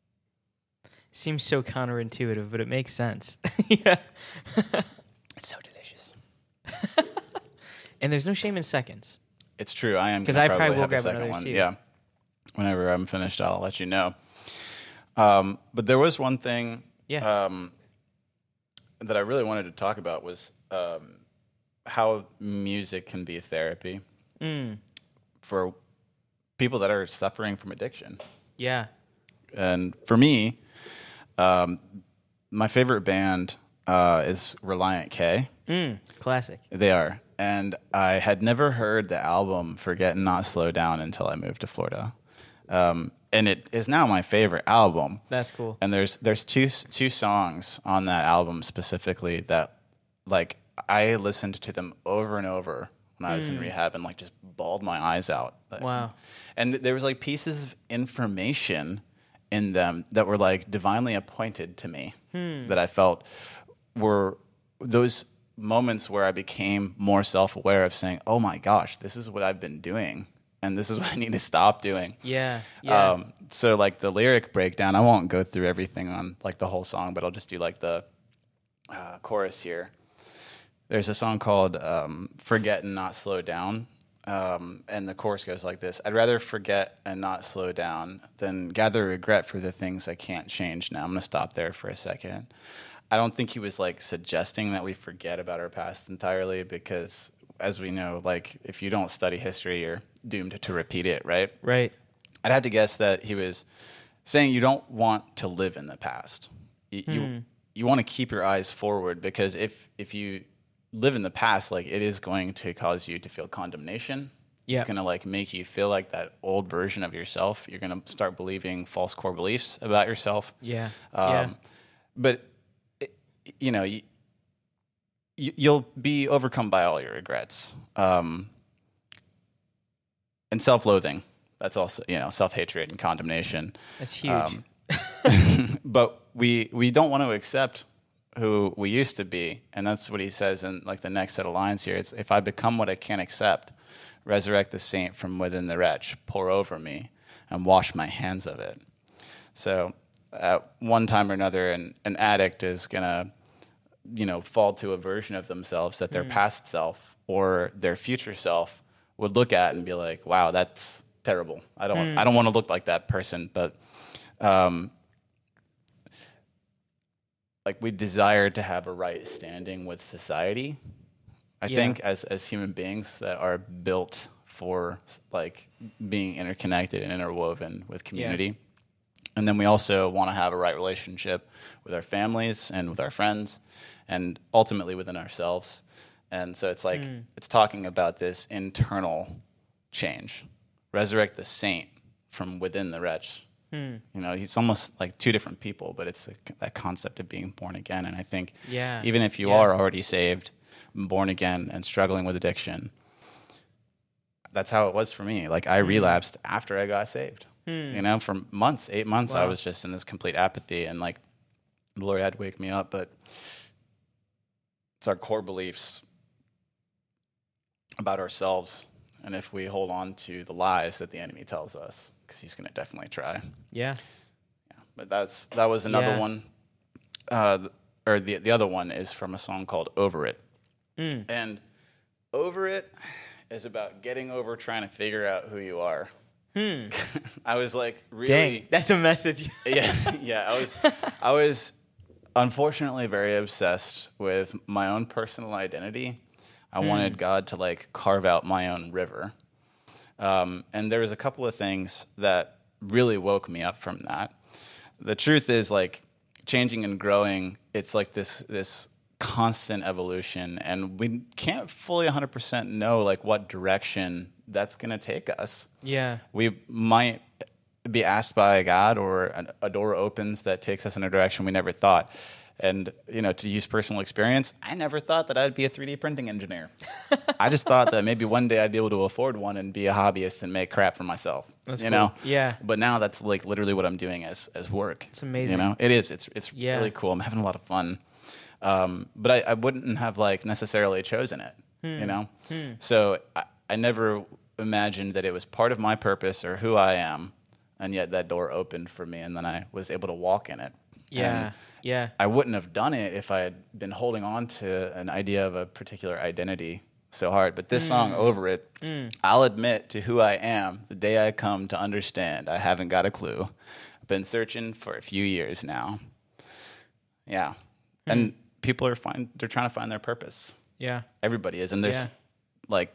Seems so counterintuitive, but it makes sense. yeah. It's so delicious. And there's no shame in seconds. It's true. I am because I probably, probably will have grab a second another one. too. Yeah. Whenever I'm finished, I'll let you know. Um, but there was one thing yeah. um, that I really wanted to talk about was um, how music can be therapy mm. for people that are suffering from addiction. Yeah. And for me, um, my favorite band uh, is Relient K. Mm. Classic. They are. And I had never heard the album Forget and Not Slow Down until I moved to Florida. Um, and it is now my favorite album. That's cool. And there's there's two two songs on that album specifically that, like, I listened to them over and over when I was mm. in rehab and, like, just bawled my eyes out. Wow. And there was, like, pieces of information in them that were, like, divinely appointed to me hmm. that I felt were those moments where I became more self-aware of saying, oh, my gosh, this is what I've been doing. And this is what I need to stop doing. Yeah, yeah. Um, so, like, the lyric breakdown, I won't go through everything on, like, the whole song, but I'll just do, like, the uh, chorus here. There's a song called um, Forget and Not Slow Down, um, and the chorus goes like this. I'd rather forget and not slow down than gather regret for the things I can't change now. I'm going to stop there for a second. I don't think he was, like, suggesting that we forget about our past entirely because, as we know, like, if you don't study history, you're doomed to repeat it, right? Right. I'd have to guess that he was saying you don't want to live in the past. You hmm. you, you want to keep your eyes forward, because if if you live in the past, like, it is going to cause you to feel condemnation. Yeah. It's going to, like, make you feel like that old version of yourself. You're going to start believing false core beliefs about yourself. Yeah. Um, yeah. But, it, you know, you, you, you'll be overcome by all your regrets. Um, and self-loathing. That's also, you know, self-hatred and condemnation. That's huge. Um, but we we don't want to accept who we used to be. And that's what he says in, like, the next set of lines here. It's, if I become what I can't accept, resurrect the saint from within the wretch, pour over me, and wash my hands of it. So at one time or another, an, an addict is going to, you know, fall to a version of themselves that their mm. past self or their future self would look at and be like, wow, that's terrible. I don't mm. I don't want to look like that person. But um, like, we desire to have a right standing with society. I yeah. think as as human beings that are built for, like, being interconnected and interwoven with community. Yeah. And then we also want to have a right relationship with our families and with our friends and ultimately within ourselves. And so it's like, mm. it's talking about this internal change. Resurrect the saint from within the wretch. Mm. You know, he's almost like two different people, but it's the, that concept of being born again. And I think yeah. even if you yeah. are already saved, born again, and struggling with addiction, that's how it was for me. Like, I mm. relapsed after I got saved. Mm. You know, for months, eight months, wow. I was just in this complete apathy. And, like, the Lord had to wake me up. But it's our core beliefs about ourselves, and if we hold on to the lies that the enemy tells us, because he's going to definitely try. Yeah. Yeah. But that's that was another yeah. one. Uh, or the the other one is from a song called "Over It," Mm. and "Over It" is about getting over trying to figure out who you are. Hmm. I was like, really, Dang, that's a message. yeah, yeah. I was, I was, unfortunately, very obsessed with my own personal identity. I Mm. wanted God to like carve out my own river, um, and there was a couple of things that really woke me up from that. The truth is, like, changing and growing, it's like this this constant evolution, and we can't fully one hundred percent know like what direction that's going to take us. Yeah. We might be asked by God, or an, a door opens that takes us in a direction we never thought. And, you know, to use personal experience, I never thought that I'd be a three D printing engineer. I just thought that maybe one day I'd be able to afford one and be a hobbyist and make crap for myself. That's you cool. know? Yeah. But now that's like literally what I'm doing as as work. It's amazing. You know, it is. It's it's Yeah. really cool. I'm having a lot of fun. Um, but I, I wouldn't have like necessarily chosen it. Hmm. You know, so I, I never imagined that it was part of my purpose or who I am, and yet that door opened for me, and then I was able to walk in it. Yeah. And Yeah. I wouldn't have done it if I had been holding on to an idea of a particular identity so hard. But this song, Over It, I'll admit to who I am the day I come to understand. I haven't got a clue. I've been searching for a few years now. Yeah. And people are find they're trying to find their purpose. Yeah. Everybody is. And there's Yeah. like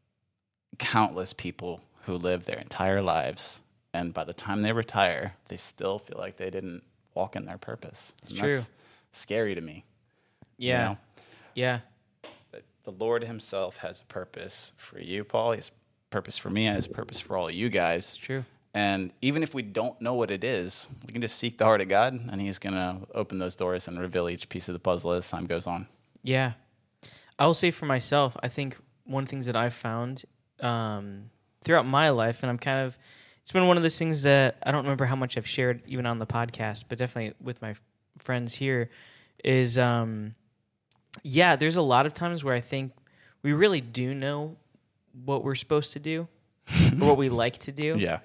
countless people who live their entire lives, and by the time they retire, they still feel like they didn't walk in their purpose. It's And true. That's scary to me. Yeah. You know? Yeah. That the Lord himself has a purpose for you, Paul. He has a purpose for me. He has a purpose for all of you guys. It's true. And even if we don't know what it is, we can just seek the heart of God, and he's going to open those doors and reveal each piece of the puzzle as time goes on. Yeah. I will say for myself, I think one of the things that I've found um, throughout my life, and I'm kind of, it's been one of those things that I don't remember how much I've shared even on the podcast, but definitely with my f- friends here, is, um, yeah, there's a lot of times where I think we really do know what we're supposed to do or what we like to do. Yeah.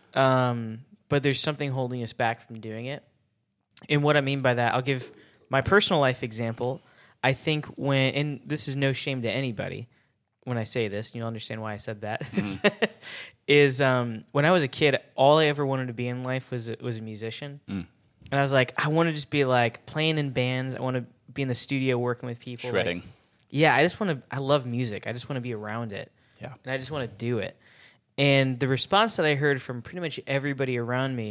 Um, but there's something holding us back from doing it. And what I mean by that, I'll give my personal life example. I think when, and this is no shame to anybody when I say this, you'll understand why I said that, mm. is um, when I was a kid, all I ever wanted to be in life was a, was a musician. Mm. And I was like, I want to just be like playing in bands. I want to be in the studio working with people. Shredding. Like, yeah, I just want to, I love music. I just want to be around it. Yeah. And I just want to do it. And the response that I heard from pretty much everybody around me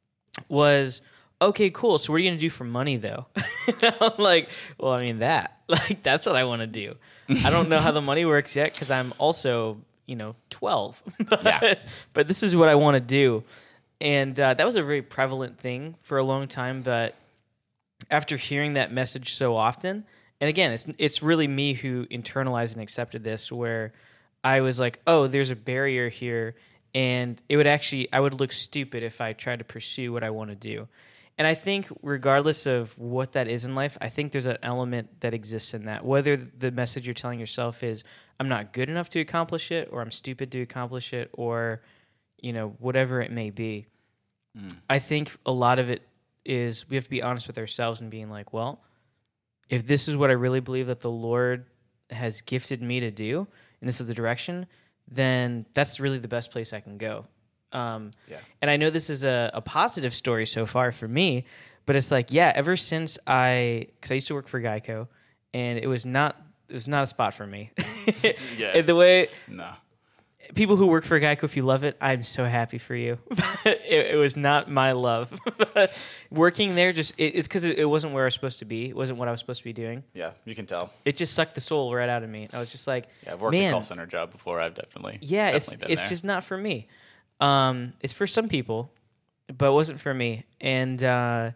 was, okay, cool. So what are you going to do for money, though? I'm like, well, I mean, that. Like, that's what I want to do. I don't know how the money works yet because I'm also, you know, twelve. Yeah. But this is what I want to do. And uh, that was a very prevalent thing for a long time. But after hearing that message so often, and again, it's it's really me who internalized and accepted this, where I was like, oh, there's a barrier here, and it would actually, I would look stupid if I tried to pursue what I want to do. And I think regardless of what that is in life, I think there's an element that exists in that. Whether the message you're telling yourself is, I'm not good enough to accomplish it, or I'm stupid to accomplish it, or, you know, whatever it may be. Mm. I think a lot of it is we have to be honest with ourselves and being like, well, if this is what I really believe that the Lord has gifted me to do, and this is the direction, then that's really the best place I can go. Um, yeah. And I know this is a, a positive story so far for me, but it's like, yeah, ever since I, because I used to work for Geico, and it was not, it was not a spot for me. Yeah. The way, no. People who work for Geico, if you love it, I'm so happy for you. it, it was not my love. Working there, just it, it's because it, it wasn't where I was supposed to be. It wasn't what I was supposed to be doing. Yeah, you can tell. It just sucked the soul right out of me. I was just like, yeah, I've worked man, a call center job before. I've definitely, yeah, definitely it's been it's there. just not for me. Um, it's for some people, but it wasn't for me. And uh,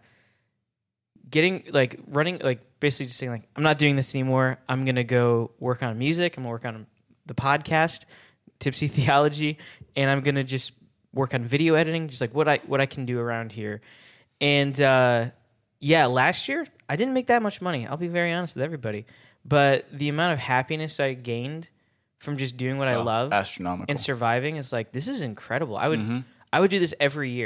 getting like running, like basically just saying like, I'm not doing this anymore. I'm gonna go work on music. I'm gonna work on the podcast, Tipsy Theology, and I'm gonna just work on video editing, just like what I what I can do around here. And uh, yeah, last year I didn't make that much money. I'll be very honest with everybody, but the amount of happiness I gained from just doing what I oh, love astronomical. and surviving is like, this is incredible. I would mm-hmm. I would do this every year.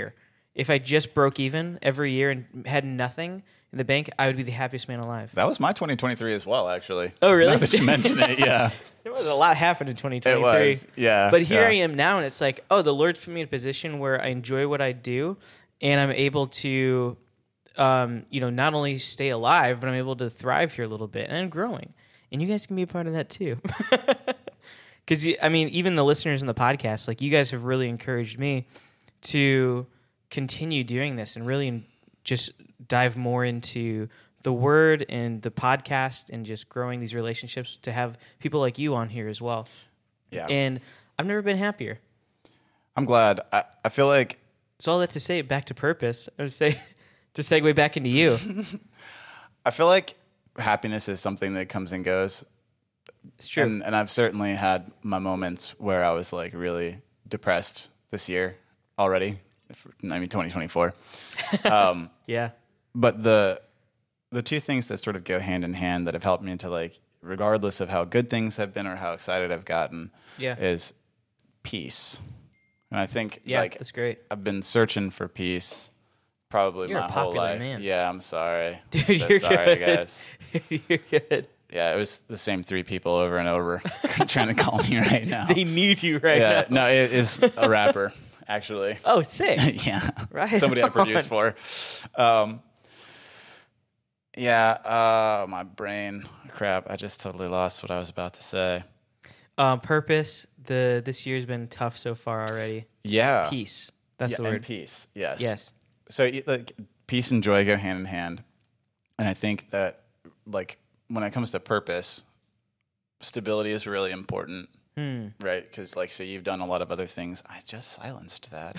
if I just broke even every year and had nothing in the bank, I would be the happiest man alive. That was my twenty twenty-three as well, actually. Oh, really? Now that you mention it, yeah. There was a lot happened in twenty twenty-three. It was, yeah. But here yeah. I am now, and it's like, oh, the Lord's put me in a position where I enjoy what I do, and I'm able to, um, you know, not only stay alive, but I'm able to thrive here a little bit, and I'm growing. And you guys can be a part of that too. Because, I mean, even the listeners in the podcast, like, you guys have really encouraged me to continue doing this and really just dive more into the word and the podcast and just growing these relationships to have people like you on here as well. Yeah. And I've never been happier. I'm glad. I, I feel like... So all that to say, back to purpose, I would say, to segue back into you. I feel like happiness is something that comes and goes. It's true. And, and I've certainly had my moments where I was like really depressed this year already. I mean, twenty twenty-four. Um, yeah. But the the two things that sort of go hand in hand that have helped me to, like, regardless of how good things have been or how excited I've gotten, yeah. is peace. And I think, yeah, like, that's great. I've been searching for peace probably You're my a whole popular life. man. Yeah, I'm sorry. Dude, I'm so you're sorry, good. guys. You're good. Yeah, it was the same three people over and over trying to call me right now. They need you right yeah, now. no, it is a rapper, actually. Oh, sick. yeah, Right somebody I on. produced for. Um, yeah, uh, my brain. Crap, I just totally lost what I was about to say. Um, purpose. The this year's been tough so far already. Yeah, Peace. That's yeah, the and word. peace. Yes. Yes. So, y- like, peace and joy go hand in hand, and I think that, like, when it comes to purpose, stability is really important, Hmm. right? Because, like, so you've done a lot of other things. I just silenced that.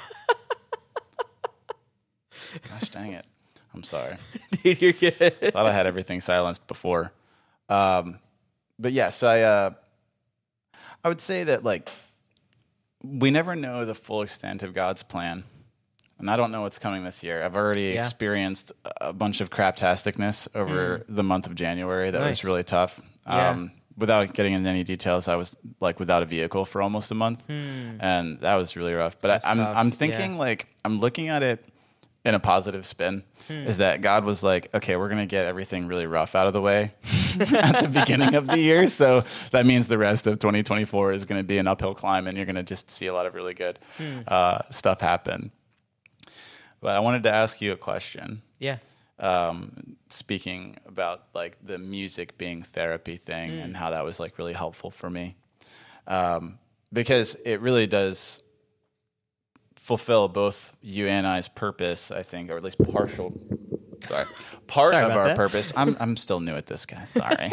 Gosh dang it! I'm sorry. Dude, you're good. Thought I had everything silenced before. Um, but yeah, so I, uh, I would say that, like, we never know the full extent of God's plan. And I don't know what's coming this year. I've already Yeah. experienced a bunch of craptasticness over the month of January. That Nice. was really tough. Yeah. Um, without getting into any details, I was, like, without a vehicle for almost a month. And that was really rough. But That's I, I'm, tough. I'm thinking, Yeah. like, I'm looking at it in a positive spin, is that God was like, okay, we're going to get everything really rough out of the way at the beginning of the year. So that means the rest of twenty twenty-four is going to be an uphill climb, and you're going to just see a lot of really good uh, stuff happen. But I wanted to ask you a question. Yeah. Um, speaking about, like, the music being therapy thing and how that was, like, really helpful for me. Um, because it really does fulfill both you and I's purpose, I think, or at least partial. Sorry, part Sorry of about our that. purpose. I'm I'm still new at this, guy. Sorry.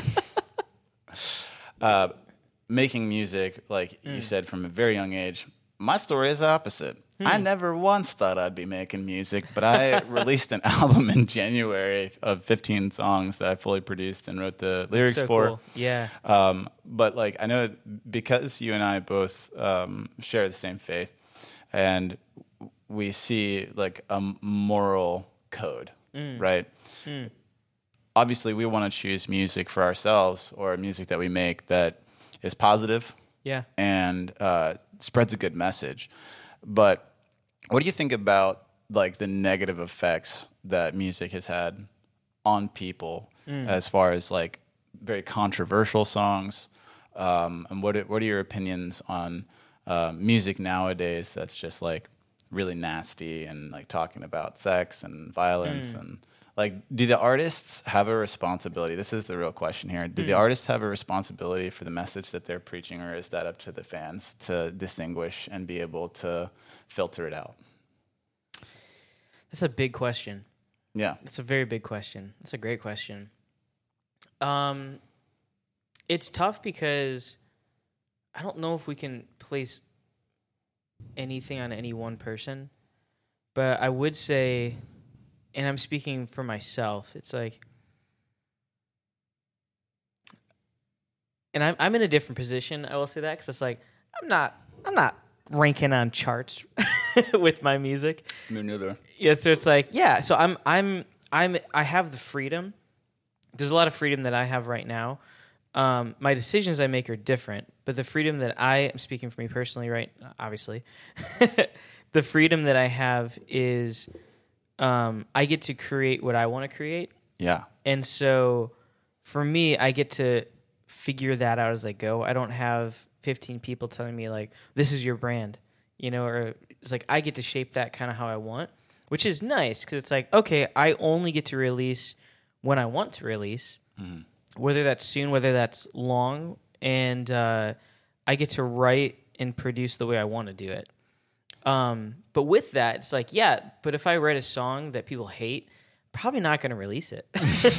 uh, making music, like you said, from a very young age. My story is the opposite. I never once thought I'd be making music, but I released an album in January of fifteen songs that I fully produced and wrote the lyrics So for. cool. Yeah. Um, but, like, I know because you and I both um, share the same faith, and we see, like, a moral code, right? Obviously, we want to choose music for ourselves, or music that we make that is positive Yeah. and uh, spreads a good message. But what do you think about, like, the negative effects that music has had on people as far as, like, very controversial songs? Um, and what are, what are your opinions on uh, music nowadays that's just, like, really nasty and, like, talking about sex and violence and, like, do the artists have a responsibility? This is the real question here. Do the artists have a responsibility for the message that they're preaching, or is that up to the fans to distinguish and be able to filter it out? That's a big question. Yeah. That's a very big question. That's a great question. Um, it's tough because I don't know if we can place anything on any one person, but I would say, and I'm speaking for myself, it's like, and I'm I'm in a different position. I will say that because it's like I'm not I'm not ranking on charts with my music. Me neither. Yeah, so it's like, yeah, so I'm I'm I'm I have the freedom. There's a lot of freedom that I have right now. Um, my decisions I make are different, but the freedom that I am speaking for me personally, right? Obviously, the freedom that I have is um, I get to create what I want to create. Yeah. And so for me, I get to figure that out as I go. I don't have fifteen people telling me like, this is your brand, you know, or it's like I get to shape that kind of how I want, which is nice because it's like, okay, I only get to release when I want to release, mm-hmm. whether that's soon, whether that's long, and uh, I get to write and produce the way I want to do it. Um, but with that, it's like, yeah, but if I write a song that people hate, probably not going to release it.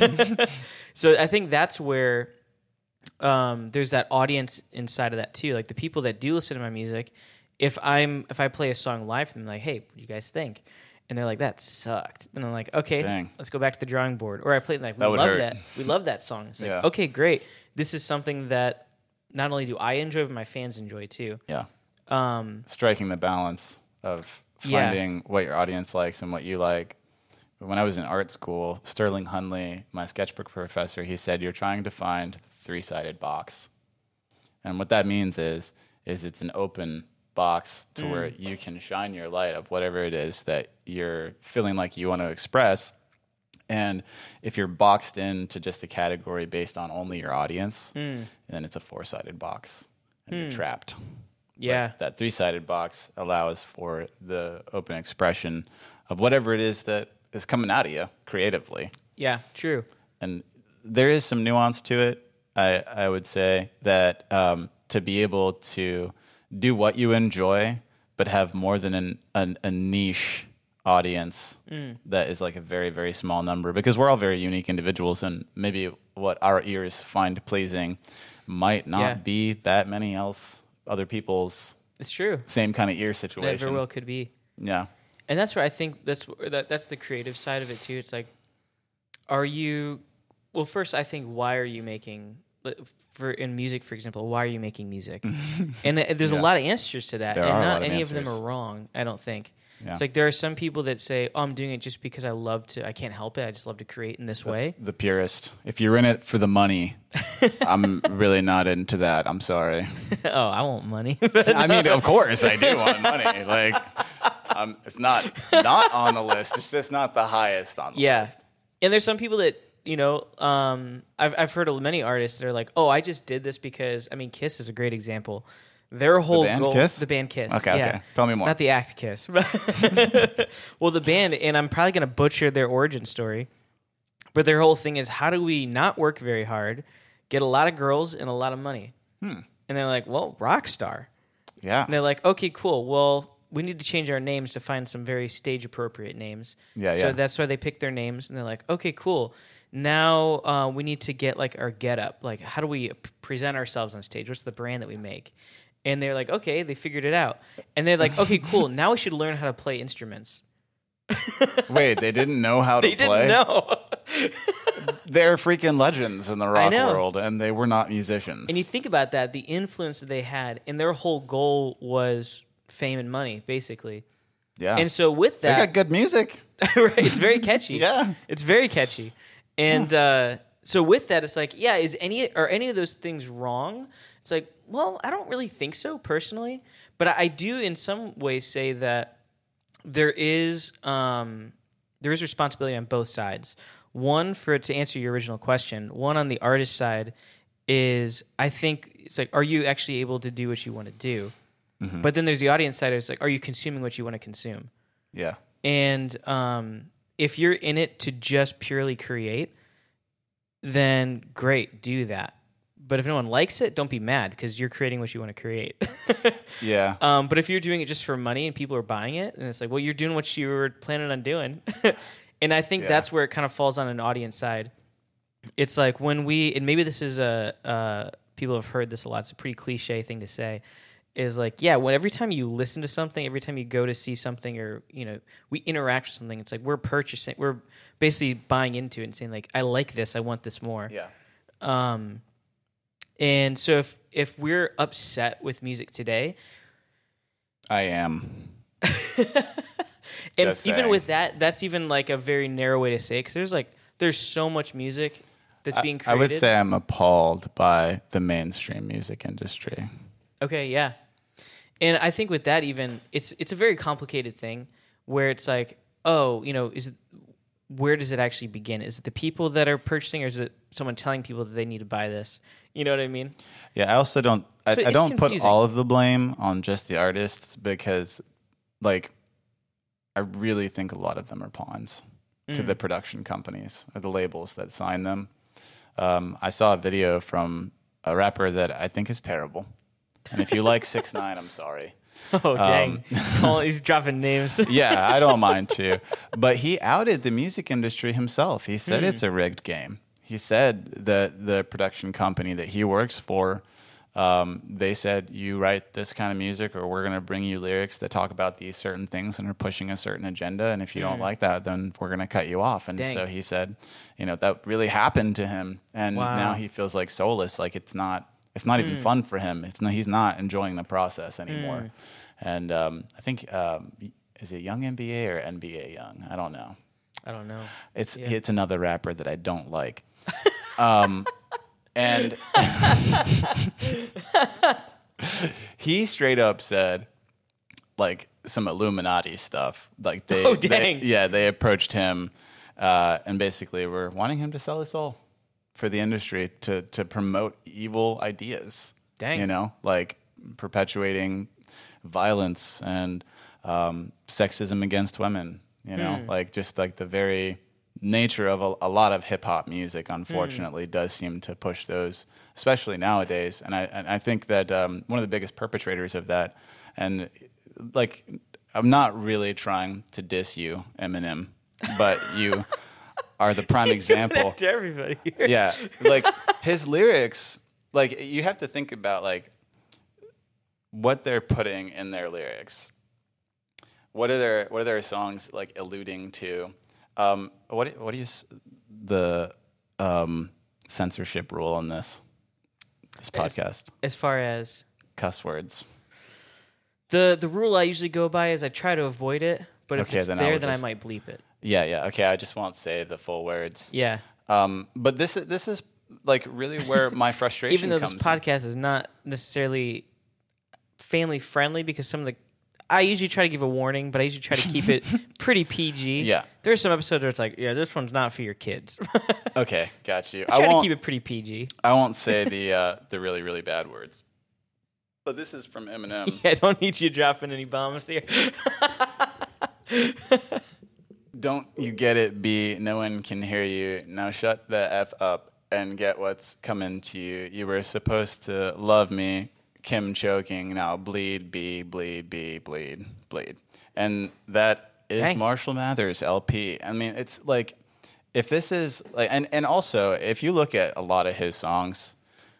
So I think that's where um, there's that audience inside of that too. Like the people that do listen to my music, if I'm if I play a song live for them, like, hey, what do you guys think? And they're like, that sucked. And I'm like, okay, Dang. let's go back to the drawing board. Or I play like, we That would love hurt. that. We love that song. It's like, Yeah. okay, great. This is something that not only do I enjoy, but my fans enjoy too. Yeah. Um, Striking the balance of Yeah. finding what your audience likes and what you like. When I was in art school, Sterling Hunley, my sketchbook professor, he said, you're trying to find the three-sided box. And what that means is, is it's an open box to mm. where you can shine your light of whatever it is that you're feeling like you want to express. And if you're boxed into just a category based on only your audience, mm. then it's a four-sided box, and mm. you're trapped. Yeah. But that three-sided box allows for the open expression of whatever it is that is coming out of you creatively. Yeah, true. And there is some nuance to it. I, I would say that um, to be able to do what you enjoy, but have more than an, an, a niche audience mm. that is like a very, very small number, because we're all very unique individuals, and maybe what our ears find pleasing might not Yeah. be that many else, other people's It's true. same kind of ear That situation. very well could be. Yeah. And that's where I think that's that that's the creative side of it too. It's like, are you? Well, first, I think why are you making for in music, for example? Why are you making music? And uh, there's Yeah. a lot of answers to that, There and are a not lot of any of them answers. are wrong. I don't think. Yeah. It's like there are some people that say, "Oh, I'm doing it just because I love to. I can't help it. I just love to create in this That's way." the purist. If you're in it for the money, I'm really not into that. I'm sorry. Oh, I want money. I mean, of course I do want money. Like, um, it's not not on the list. It's just not the highest on the Yeah. list. And there's some people that, you know, um, I've I've heard of many artists that are like, oh, I just did this because, I mean, Kiss is a great example. Their whole band goal, Kiss? the band Kiss. Okay, yeah. okay. Tell me more. Not the act Kiss. Well, the band, and I'm probably going to butcher their origin story, but their whole thing is, how do we not work very hard, get a lot of girls and a lot of money? Hmm. And they're like, well, rock star. Yeah. And they're like, okay, cool. Well, we need to change our names to find some very stage appropriate names. Yeah, so yeah. that's why they pick their names, and they're like, okay, cool. Now uh, we need to get like our get up. Like, how do we p- present ourselves on stage? What's the brand that we make? And they're like, okay, they figured it out. And they're like, okay, cool. Now we should learn how to play instruments. Wait, they didn't know how to They play? didn't know. They're freaking legends in the rock know. world, and they were not musicians. And you think about that, the influence that they had, and their whole goal was fame and money, basically. yeah. And so with they that, got good music. right, it's very catchy. Yeah. It's very catchy. And uh, so with that, it's like, yeah, is any are any of those things wrong? It's like, well, I don't really think so personally, but I, I do in some ways say that there is um, there is responsibility on both sides. One, for to answer your original question, one on the artist side is, I think it's like, are you actually able to do what you want to do? Mm-hmm. But then there's the audience side. It's like, are you consuming what you want to consume? Yeah. And um, if you're in it to just purely create, then great, do that. But if no one likes it, don't be mad because you're creating what you want to create. Yeah. Um, but if you're doing it just for money and people are buying it, and it's like, well, you're doing what you were planning on doing. And I think Yeah. that's where it kind of falls on an audience side. It's like when we, and maybe this is a, uh, people have heard this a lot. It's a pretty cliche thing to say. Is like, yeah, when every time you listen to something, every time you go to see something, or, you know, we interact with something, it's like we're purchasing, we're basically buying into it and saying like, I like this, I want this more. Yeah. Um, and so if if we're upset with music today, I am. and Just even saying. with that, that's even like a very narrow way to say it, because there's like there's so much music that's being I, I created. would say I'm appalled by the mainstream music industry. Okay, yeah. And I think with that, even it's it's a very complicated thing where it's like, oh, you know, is it, where does it actually begin? Is it the people that are purchasing, or is it someone telling people that they need to buy this? You know what I mean? Yeah, I also don't. I, So I don't confusing. put all of the blame on just the artists because, like, I really think a lot of them are pawns mm. to the production companies or the labels that sign them. Um, I saw a video from a rapper that I think is terrible. And if you like six nine, I'm sorry. Oh, dang. Um, he's dropping names. Yeah, I don't mind too. But he outed the music industry himself. He said mm. it's a rigged game. He said that the production company that he works for, um, they said, you write this kind of music or we're going to bring you lyrics that talk about these certain things and are pushing a certain agenda. And if you mm. don't like that, then we're going to cut you off. And Dang. so he said, you know, that really happened to him. And wow. now he feels like soulless, like it's not. It's not even mm. fun for him. It's not, he's not enjoying the process anymore. Mm. And um, I think, um, is it Young N B A or N B A Young? I don't know. I don't know. It's yeah. it's another rapper that I don't like. um, and he straight up said, like, some Illuminati stuff. Like they, oh, dang. They, yeah, they approached him uh, and basically were wanting him to sell his soul for the industry to to promote evil ideas. Dang. You know, like perpetuating violence and um, sexism against women. You know, mm. like just like the very nature of a, a lot of hip hop music, unfortunately, mm. does seem to push those, especially nowadays. And I and I think that um, one of the biggest perpetrators of that, and like, I'm not really trying to diss you, Eminem, but you are the prime example. To everybody here. Yeah, like his lyrics, like you have to think about like what they're putting in their lyrics. What are their what are their songs like alluding to? Um, what what is the um, censorship rule on this this podcast? As, as far as cuss words, the the rule I usually go by is I try to avoid it, but if okay, it's then there, I'll then just, I might bleep it. Yeah, yeah. Okay, I just won't say the full words. Yeah. Um, but this is this is like really where my frustration even though comes this podcast in. is not necessarily family friendly, because some of the I usually try to give a warning, but I usually try to keep it pretty P G. Yeah. There's some episodes where it's like, yeah, this one's not for your kids. Okay, got you. I try I to keep it pretty P G. I won't say the uh, the really, really bad words. But this is from Eminem. Yeah, I don't need you dropping any bombs here. Don't you get it, B? No one can hear you. Now shut the F up and get what's coming to you. You were supposed to love me. Kim choking, now bleed, B, bleed, B, bleed, bleed. And that is Dang. Marshall Mathers, L P. I mean, it's like, if this is, like, and, and also, if you look at a lot of his songs,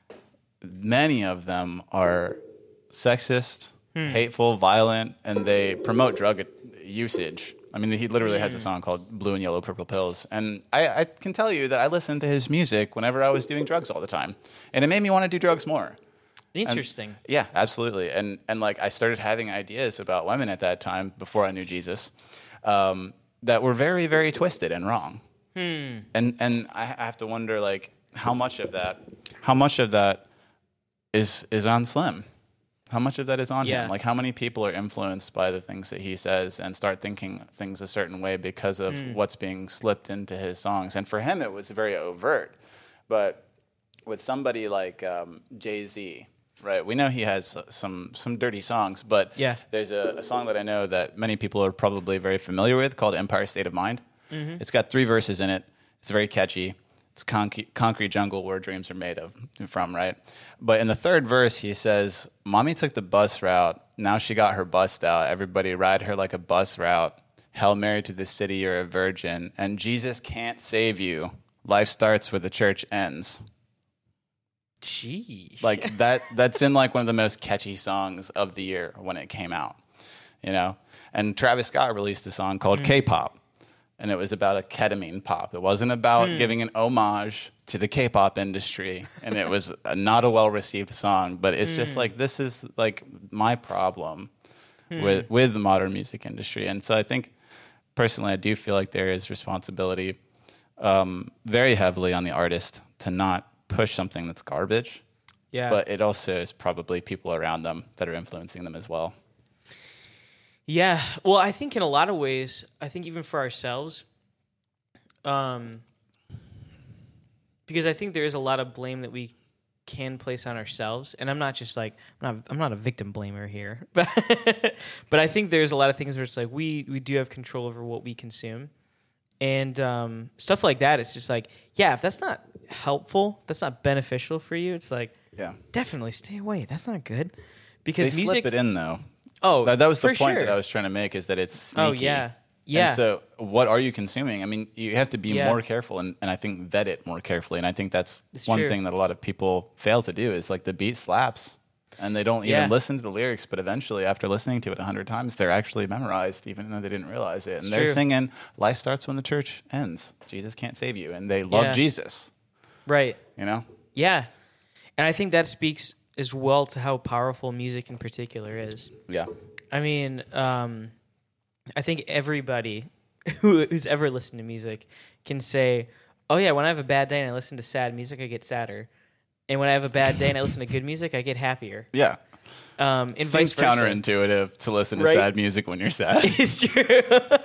many of them are sexist, hmm. hateful, violent, and they promote drug usage. I mean, he literally has a song called Blue and Yellow Purple Pills. And I, I can tell you that I listened to his music whenever I was doing drugs all the time. And it made me want to do drugs more. Interesting. And, yeah, absolutely. And and like I started having ideas about women at that time before I knew Jesus, um, that were very, very twisted and wrong. Hmm. And and I have to wonder like how much of that, how much of that is is on Slim. How much of that is on yeah. him? Like how many people are influenced by the things that he says and start thinking things a certain way because of hmm. what's being slipped into his songs? And for him, it was very overt. But with somebody like um, Jay-Z. Right, we know he has some some dirty songs, but yeah. there's a, a song that I know that many people are probably very familiar with called Empire State of Mind. Mm-hmm. It's got three verses in it. It's very catchy. It's conc- concrete jungle where dreams are made of from, right? But in the third verse, he says, Mommy took the bus route. Now she got her bust out. Everybody ride her like a bus route. Hail Mary to the city, you're a virgin. And Jesus can't save you. Life starts where the church ends. Jeez. Like that that's in like one of the most catchy songs of the year when it came out, you know? And Travis Scott released a song called mm. K-pop, and it was about a ketamine pop. It wasn't about mm. giving an homage to the K-pop industry, and it was a, not a well-received song, but it's mm. just like, this is like my problem mm. with, with the modern music industry. And so I think, personally, I do feel like there is responsibility um, very heavily on the artist to not push something that's garbage. Yeah. But it also is probably people around them that are influencing them as well. Yeah. Well, I think in a lot of ways, I think even for ourselves, um, because I think there is a lot of blame that we can place on ourselves, and I'm not just like I'm not I'm not a victim blamer here, but but I think there's a lot of things where it's like we we do have control over what we consume, and um, stuff like that. It's just like, yeah, if that's not helpful, that's not beneficial for you, it's like, Yeah. definitely stay away. That's not good, because They music. slip it in though. Oh, That, that was the for point sure. that I was trying to make, is that it's sneaky. Oh yeah, yeah. And so what are you consuming? I mean, you have to be Yeah. more careful and, and I think vet it more carefully. And I think that's It's one true. thing that a lot of people fail to do is like the beat slaps and they don't Yeah. even listen to the lyrics. But eventually, after listening to it a hundred times, they're actually memorized, even though they didn't realize it. And It's they're true. singing, life starts when the church ends. Jesus can't save you. And they love Yeah. Jesus, Right. you know? Yeah. And I think that speaks as well to how powerful music in particular is. Yeah. I mean, um, I think everybody who, who's ever listened to music can say, oh, yeah, when I have a bad day and I listen to sad music, I get sadder. And when I have a bad day and I listen to good music, I get happier. Yeah. Um, and It vice seems versa. counterintuitive to listen to Right? sad music when you're sad. It's true.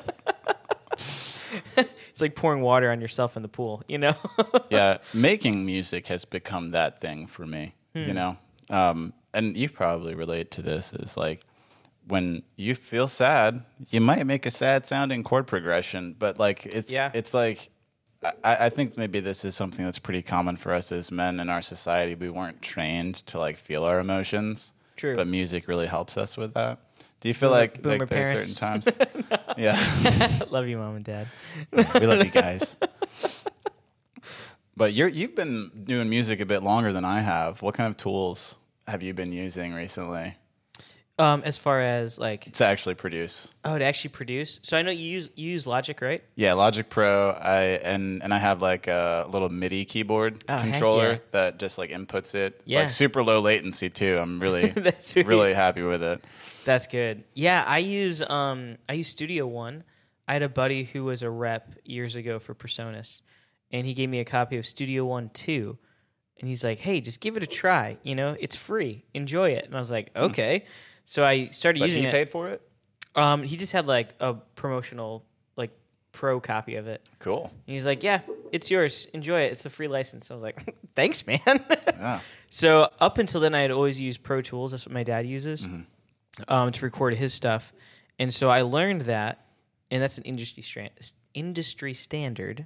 It's like pouring water on yourself in the pool, you know? Yeah, making music has become that thing for me, Hmm. you know? Um, and you probably relate to this, is like when you feel sad, you might make a sad sounding chord progression, but like it's Yeah. it's like I, I think maybe this is something that's pretty common for us as men in our society. We weren't trained to like feel our emotions. True. But music really helps us with that. Do you feel Boomer- like, boomer like there are parents. certain times? Yeah. Love you, Mom and Dad. We love you guys. But you're you've been doing music a bit longer than I have. What kind of tools have you been using recently Um, as far as like, to actually produce? oh, to actually produce. So I know you use you use Logic, right? Yeah, Logic Pro. I and and I have like a little MIDI keyboard Oh, heck controller yeah. that just like inputs it. Yeah. Like super low latency too. I'm really That's sweet. really happy with it. That's good. Yeah, I use um I use Studio One. I had a buddy who was a rep years ago for Personas, and he gave me a copy of Studio One two, and he's like, "Hey, just give it a try. You know, it's free. Enjoy it." And I was like, "Okay." So I started But using he it. paid for it? Um, he just had like a promotional like pro copy of it. Cool. And he's like, "Yeah, it's yours. Enjoy it. It's a free license." I was like, "Thanks, man." Yeah. So up until then, I had always used Pro Tools. That's what my dad uses um, to record his stuff, and so I learned that, and that's an industry stra- industry standard.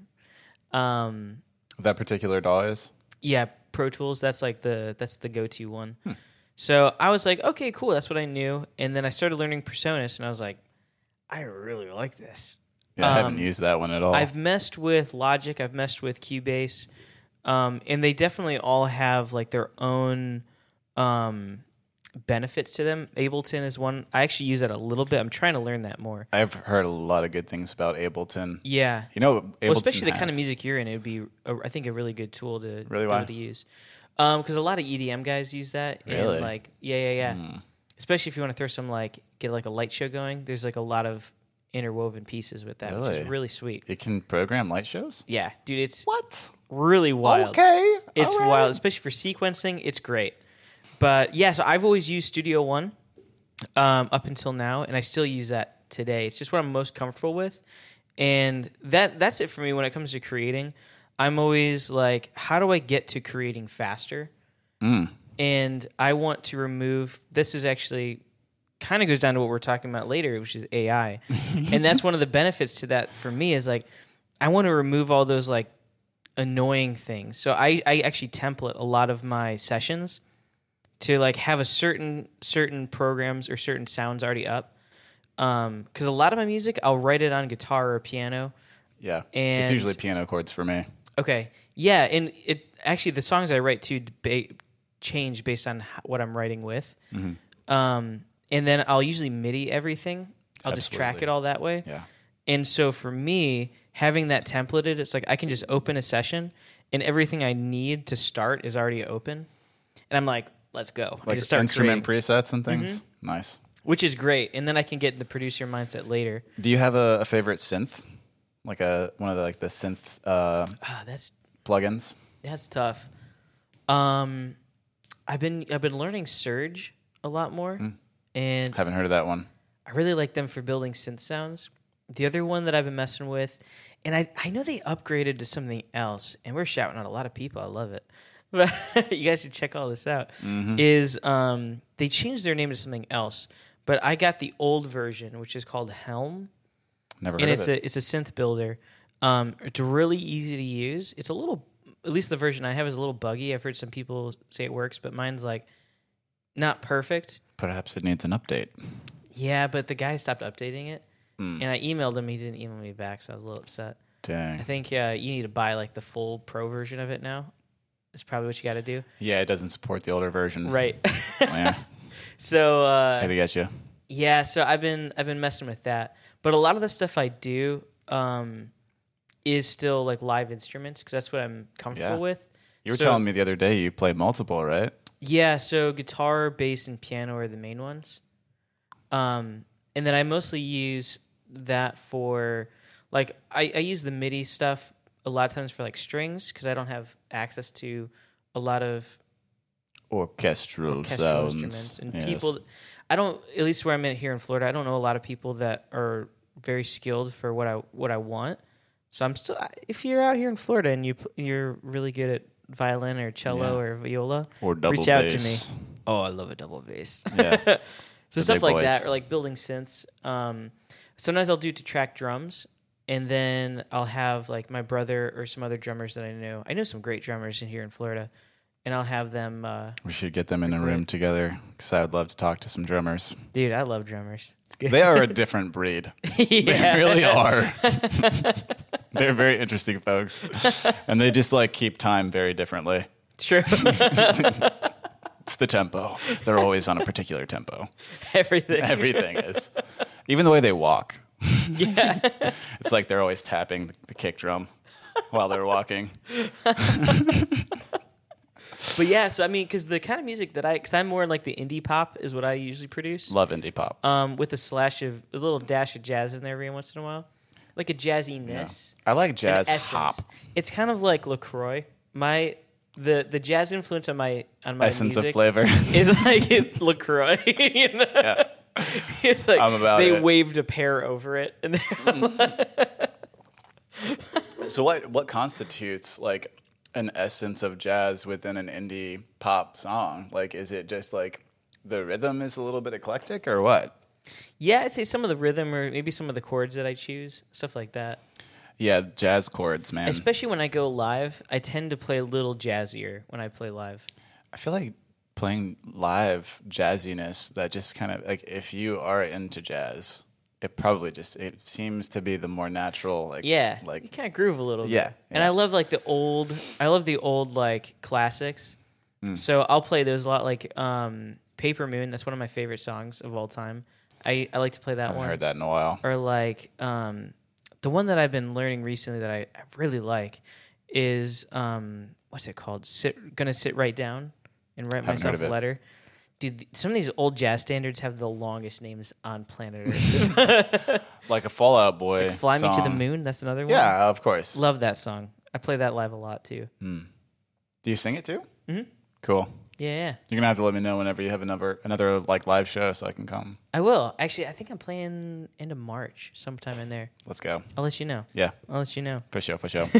Um, That particular D A W is? yeah, Pro Tools. That's like the that's the go to one. So I was like, okay, cool. That's what I knew, and then I started learning Personas, and I was like, I really like this. Yeah, I haven't Um, used that one at all. I've messed with Logic. I've messed with Cubase, um, and they definitely all have like their own um, benefits to them. Ableton is one. I actually use that a little bit. I'm trying to learn that more. I've heard a lot of good things about Ableton. Yeah, You know, what Ableton well, especially the kind of has? music you're in, it would be, a, I think, a really good tool to Really? be Why? able to use. Because a lot of E D M guys use that. Really? And like, yeah, yeah, yeah. Mm. Especially if you want to throw some like get like a light show going. There's like a lot of interwoven pieces with that, which Really? is really sweet. It can program light shows? Yeah, dude, it's What? really wild. Okay. It's all right. wild, especially for sequencing. It's great. But yeah, so I've always used Studio One um, up until now, and I still use that today. It's just what I'm most comfortable with, and that that's it for me when it comes to creating. I'm always like, how do I get to creating faster? Mm. And I want to remove. This is actually kind of goes down to what we're talking about later, which is A I, and that's one of the benefits to that for me is like, I want to remove all those like annoying things. So I, I actually template a lot of my sessions to like have a certain certain programs or certain sounds already up. Um, because a lot of my music, I'll write it on guitar or piano. Yeah. And- it's usually piano chords for me. Okay, yeah, and it actually the songs I write to deba- change based on h- what I'm writing with. Mm-hmm. Um, and then I'll usually MIDI everything. I'll just track Absolutely. it all that way. Yeah. And so for me, having that templated, it's like I can just open a session and everything I need to start is already open. And I'm like, let's go. I Like just start instrument creating, presets and things? Nice. which is great. And then I can get in the producer mindset later. Do you have a, a favorite synth? Like a one of the like the synth uh, Ah, that's plugins? that's tough. Um, I've been I've been learning Surge a lot more, mm. and haven't heard of that one. I really like them for building synth sounds. The other one that I've been messing with, and I I know they upgraded to something else, and we're shouting out a lot of people. I love it. But you guys should check all this out. Mm-hmm. Is um, they changed their name to something else, but I got the old version, which is called Helm. Never heard and it's of it. a it's a synth builder. Um, it's really easy to use. It's a little, at least the version I have is a little buggy. I've heard some people say it works, but mine's like not perfect. Perhaps it needs an update. Yeah, but the guy stopped updating it, mm. and I emailed him. He didn't email me back, so I was a little upset. Dang. I think uh, you need to buy like the full pro version of it now. That's probably what you got to do. Yeah, it doesn't support the older version. Right. Yeah. So. Uh, That's how to get you. Yeah, so I've been I've been messing with that, but a lot of the stuff I do um, is still like live instruments because that's what I'm comfortable yeah. with. You were so, telling me the other day you play multiple, right? Yeah, so guitar, bass, and piano are the main ones, um, and then I mostly use that for like I, I use the MIDI stuff a lot of times for like strings because I don't have access to a lot of orchestral, orchestral sounds. instruments and yes. people. I don't, at least where I'm at here in Florida, I don't know a lot of people that are very skilled for what I what I want. So I'm still, if you're out here in Florida and you you're really good at violin or cello yeah. or viola, or double reach out bass. to me. Oh, I love a double bass. Yeah. So the stuff like boys. that, or like building synths. Um, sometimes I'll do to track drums, and then I'll have like my brother or some other drummers that I know. I know some great drummers in here in Florida. And I'll have them... Uh, we should get them in a room together, because I would love to talk to some drummers. Dude, I love drummers. It's good. They are a different breed. Yeah. They really are. They're very interesting folks. And they just like keep time very differently. True. It's the tempo. They're always on a particular tempo. Everything. Everything is. Even the way they walk. Yeah. It's like they're always tapping the kick drum while they're walking. But yeah, so I mean, because the kind of music that I, because I'm more in like the indie pop is what I usually produce. Love indie pop. Um, with a slash of, a little dash of jazz in there every once in a while. Like a jazziness. Yeah. I like jazz pop. hop. It's kind of like LaCroix. My, the, the jazz influence on my, on my Essence music of flavor. is like it, LaCroix, you know? Yeah. It's like I'm about they it. waved a pear over it. And So what, what constitutes like an essence of jazz within an indie pop song? Like, is it just like the rhythm is a little bit eclectic or what? Yeah, I'd say some of the rhythm or maybe some of the chords that I choose, stuff like that. Yeah, jazz chords, man. Especially when I go live, I tend to play a little jazzier when I play live. I feel like playing live jazziness, that just kind of like, if you are into jazz, it probably just, it seems to be the more natural, like, yeah, like you kind of groove a little yeah, bit. yeah. And I love like the old, I love the old like classics. Mm. So I'll play those a lot, like um, Paper Moon. That's one of my favorite songs of all time. I, I like to play that I haven't one. heard that in a while. Or like um, the one that I've been learning recently that I, I really like is um, what's it called? Sit, gonna sit right down and write Haven't myself heard of a it. letter. Dude, some of these old jazz standards have the longest names on planet Earth. Like a Fall Out Boy Like Fly Me to the song. Moon, that's another one. Yeah, of course. Love that song. I play that live a lot too. Mm. Do you sing it too? Mm-hmm. Cool. Yeah, yeah. You're gonna have to let me know whenever you have another another like live show so I can come. I will. Actually, I think I'm playing end of March, sometime in there. Let's go. I'll let you know. Yeah. I'll let you know. For sure, for sure.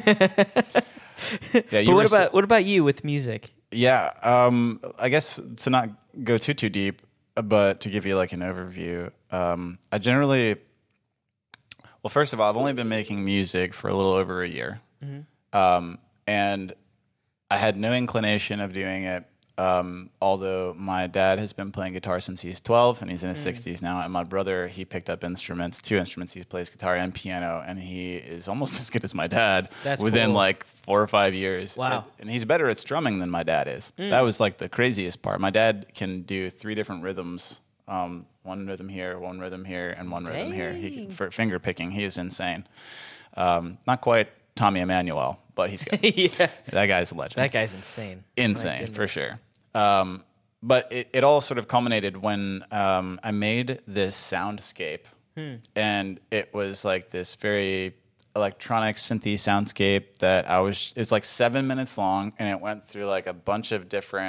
Yeah, you but were what s- about what about you with music? Yeah, um, I guess to not go too too deep, but to give you like an overview, um, I generally, well, first of all, I've only been making music for a little over a year, Mm-hmm. um, and I had no inclination of doing it. Um, although my dad has been playing guitar since he's twelve and he's in his Mm. sixties now, and my brother, he picked up instruments, two instruments. He plays guitar and piano, and he is almost as good as my dad That's within cool. like four or five years. Wow. And, and he's better at strumming than my dad is. Mm. That was like the craziest part. My dad can do three different rhythms. Um, one rhythm here, one rhythm here, and one rhythm here. He can, for finger picking, he is insane. Um, not quite Tommy Emmanuel, but he's good. Yeah. That guy's a legend. That guy's insane. My Insane, for goodness. sure. Um, but it, it all sort of culminated when um, I made this soundscape, Hmm. and it was like this very electronic synthy soundscape that I was. It was like seven minutes long, and it went through like a bunch of different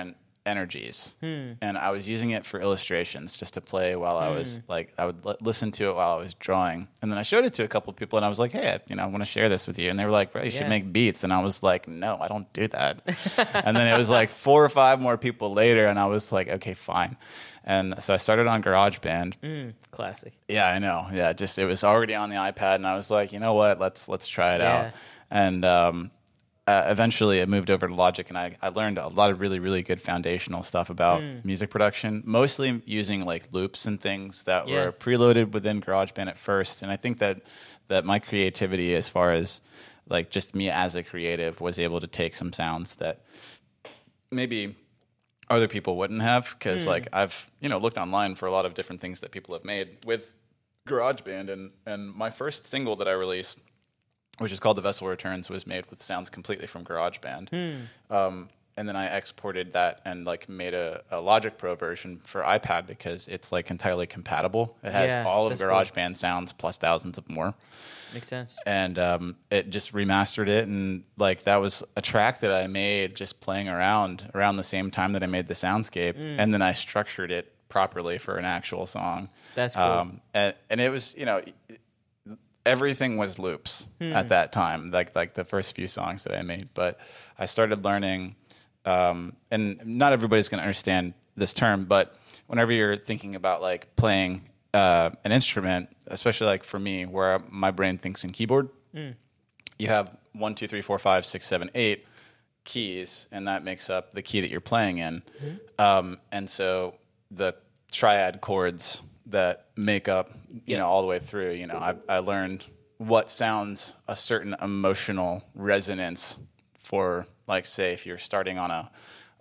energies, Hmm. and I was using it for illustrations just to play while I was like I would l- listen to it while I was drawing, and then I showed it to a couple of people, and I was like, "Hey, you know, I want to share this with you," and they were like, "Bro, you Yeah. should make beats," and I was like, "No, I don't do that." And then it was like four or five more people later, and I was like, "Okay, fine," and so I started on GarageBand. Mm, classic. Yeah, I know. Yeah, just it was already on the iPad, and I was like, you know what? Let's let's try it Yeah. out. And um, uh, eventually, it moved over to Logic, and I, I learned a lot of really really good foundational stuff about Mm. music production. Mostly using like loops and things that Yeah. were preloaded within GarageBand at first. And I think that that my creativity, as far as like just me as a creative, was able to take some sounds that maybe other people wouldn't have, because like I've you know looked online for a lot of different things that people have made with GarageBand, and and my first single that I released, which is called The Vessel Returns, was made with sounds completely from GarageBand. Um, and then I exported that and like made a, a Logic Pro version for iPad because it's like entirely compatible. It has Yeah, all of that's cool. GarageBand sounds plus thousands of more. Makes sense. And um, it just remastered it, and like that was a track that I made just playing around around the same time that I made the soundscape, and then I structured it properly for an actual song. That's cool. Um, and, and it was, you know, everything was loops at that time, like like the first few songs that I made. But I started learning, um, and not everybody's going to understand this term, but whenever you're thinking about like playing uh, an instrument, especially like for me, where my brain thinks in keyboard, you have one, two, three, four, five, six, seven, eight keys, and that makes up the key that you're playing in. Um, and so the triad chords that make up, you know, all the way through, you know, I, I learned what sounds a certain emotional resonance for, like, say, if you're starting on a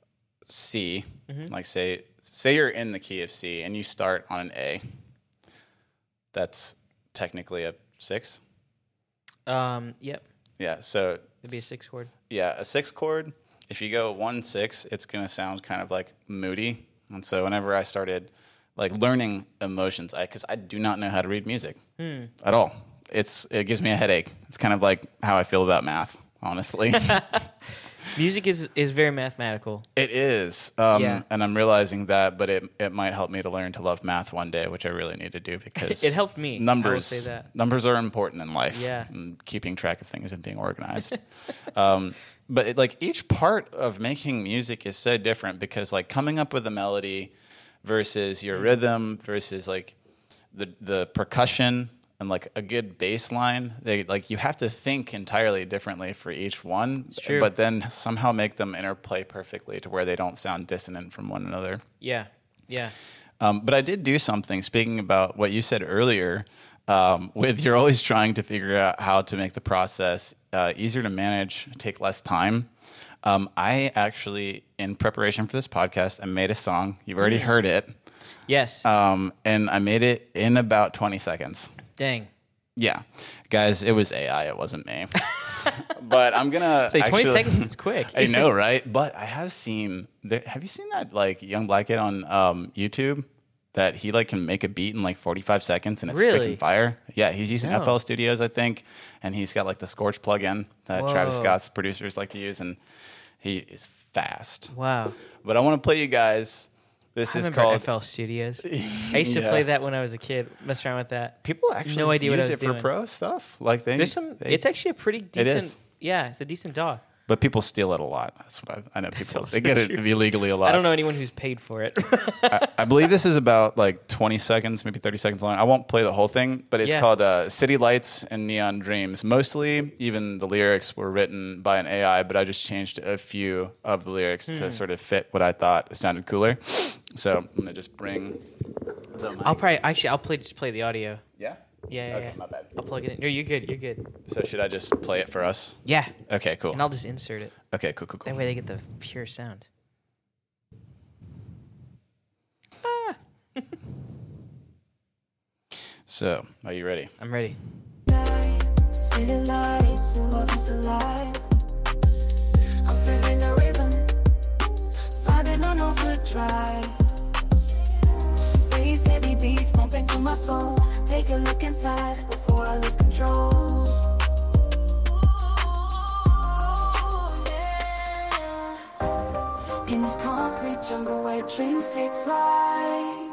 C, like say, say you're in the key of C and you start on an A. That's technically a six. Um, yep. Yeah, so It'd be a six chord. yeah, a six chord. If you go one six, it's gonna sound kind of like moody. And so whenever I started like learning emotions, I because I do not know how to read music at all. It's it gives me a headache. It's kind of like how I feel about math, honestly. Music is is very mathematical. It is, um, Yeah. and I'm realizing that. But it it might help me to learn to love math one day, which I really need to do because It helped me, I will Numbers, say that. numbers are important in life. Yeah. and keeping track of things and being organized. um, but it, like each part of making music is so different because like coming up with a melody versus your rhythm versus like the the percussion and like a good bass line, they like you have to think entirely differently for each one. It's true. But then somehow make them interplay perfectly to where they don't sound dissonant from one another. Yeah. Yeah. Um, but I did do something, speaking about what you said earlier, um, with you're always trying to figure out how to make the process uh, easier to manage, take less time. Um, I actually, in preparation for this podcast, I made a song. You've already heard it. Yes. Um, and I made it in about twenty seconds. Dang. Yeah. Guys, it was A I. It wasn't me. But I'm going to Say twenty actually- seconds is quick. I know, right? But I have seen. There, have you seen that like young black kid on um, YouTube that he like can make a beat in like forty-five seconds and it's Really? freaking fire? Yeah, he's using No. F L Studios, I think, and he's got like the Scorch plugin that Travis Whoa. Scott's producers like to use, and he is fast. Wow. But I want to play you guys. This I is remember called. F L Studios. I used to Yeah. play that when I was a kid. Mess around with that. People actually No idea what use I was it for doing. pro stuff. Like they, There's some. they- It's actually a pretty decent. is. Yeah, it's a decent D A W. but people steal it a lot. That's what I, I know. People also they get it true. illegally a lot. I don't know anyone who's paid for it. I, I believe this is about like twenty seconds, maybe thirty seconds long. I won't play the whole thing, but it's Yeah. called uh, City Lights and Neon Dreams. Mostly, even the lyrics were written by an A I, but I just changed a few of the lyrics Hmm. to sort of fit what I thought sounded cooler. So I'm going to just bring the mic. I'll probably actually I'll play just play the audio. Yeah? Yeah, yeah, Okay, yeah. my bad. I'll plug it in. No, you're good. You're good. So should I just play it for us? Yeah. Okay, cool. And I'll just insert it. Okay, cool, cool, cool. That way they get the pure sound. So, are you ready? I'm ready. City lights, world is alive. I'm feeling the rhythm, vibing on overdrive. Bass, heavy beats pumping through my soul. Take a look inside before I lose control. Yeah. In this concrete jungle where dreams take flight.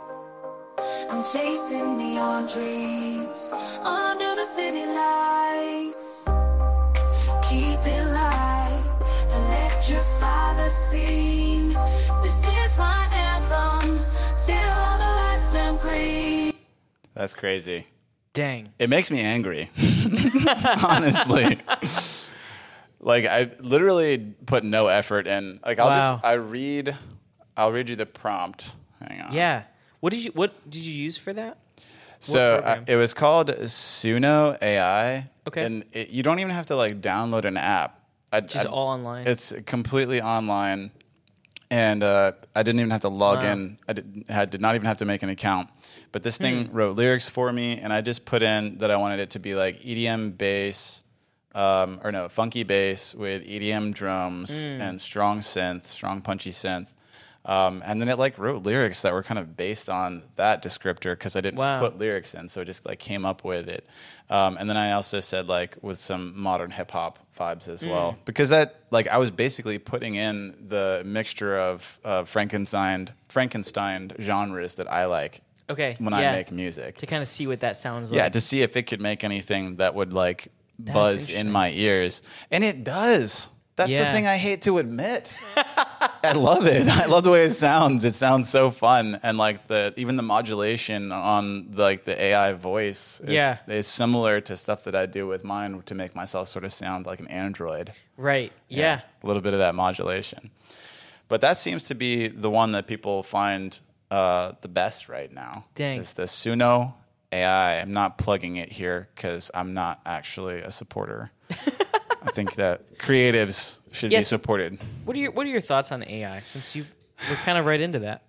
I'm chasing neon dreams under the city lights. Keep it light, electrify the scene. This is my anthem till all the lights turn green. That's crazy. Dang. It makes me angry, honestly. Like, I literally put no effort in. Like, I'll Wow. just I read, I'll read you the prompt. Hang on. Yeah. What did you What did you use for that? So uh, program? it was called Suno A I. Okay. And it, you don't even have to like download an app. I, Just I- all online. It's completely online, and uh, I didn't even have to log Wow. in. I did, had, did not even have to make an account. But this thing Hmm. wrote lyrics for me, and I just put in that I wanted it to be like E D M bass, um, or no, funky bass with E D M drums Hmm. and strong synth, strong punchy synth. Um, and then it like wrote lyrics that were kind of based on that descriptor because I didn't Wow. put lyrics in, so it just like came up with it. Um, and then I also said like with some modern hip hop vibes as well, because that like I was basically putting in the mixture of uh, Frankenstein Frankenstein genres that I like Okay. when yeah. I make music. To kind of see what that sounds like. Yeah, to see if it could make anything that would like buzz in interesting. my ears, and it does. That's Yeah. the thing I hate to admit. I love it. I love the way it sounds. It sounds so fun, and like the even the modulation on the, like the A I voice is, Yeah. is similar to stuff that I do with mine to make myself sort of sound like an android. Right. Yeah. A little bit of that modulation. But that seems to be the one that people find uh, the best right now. Dang. Is the Suno A I. I'm not plugging it here because I'm not actually a supporter. I think that creatives should be Yes. supported. What are your What are your thoughts on A I? Since you we're kind of right into that.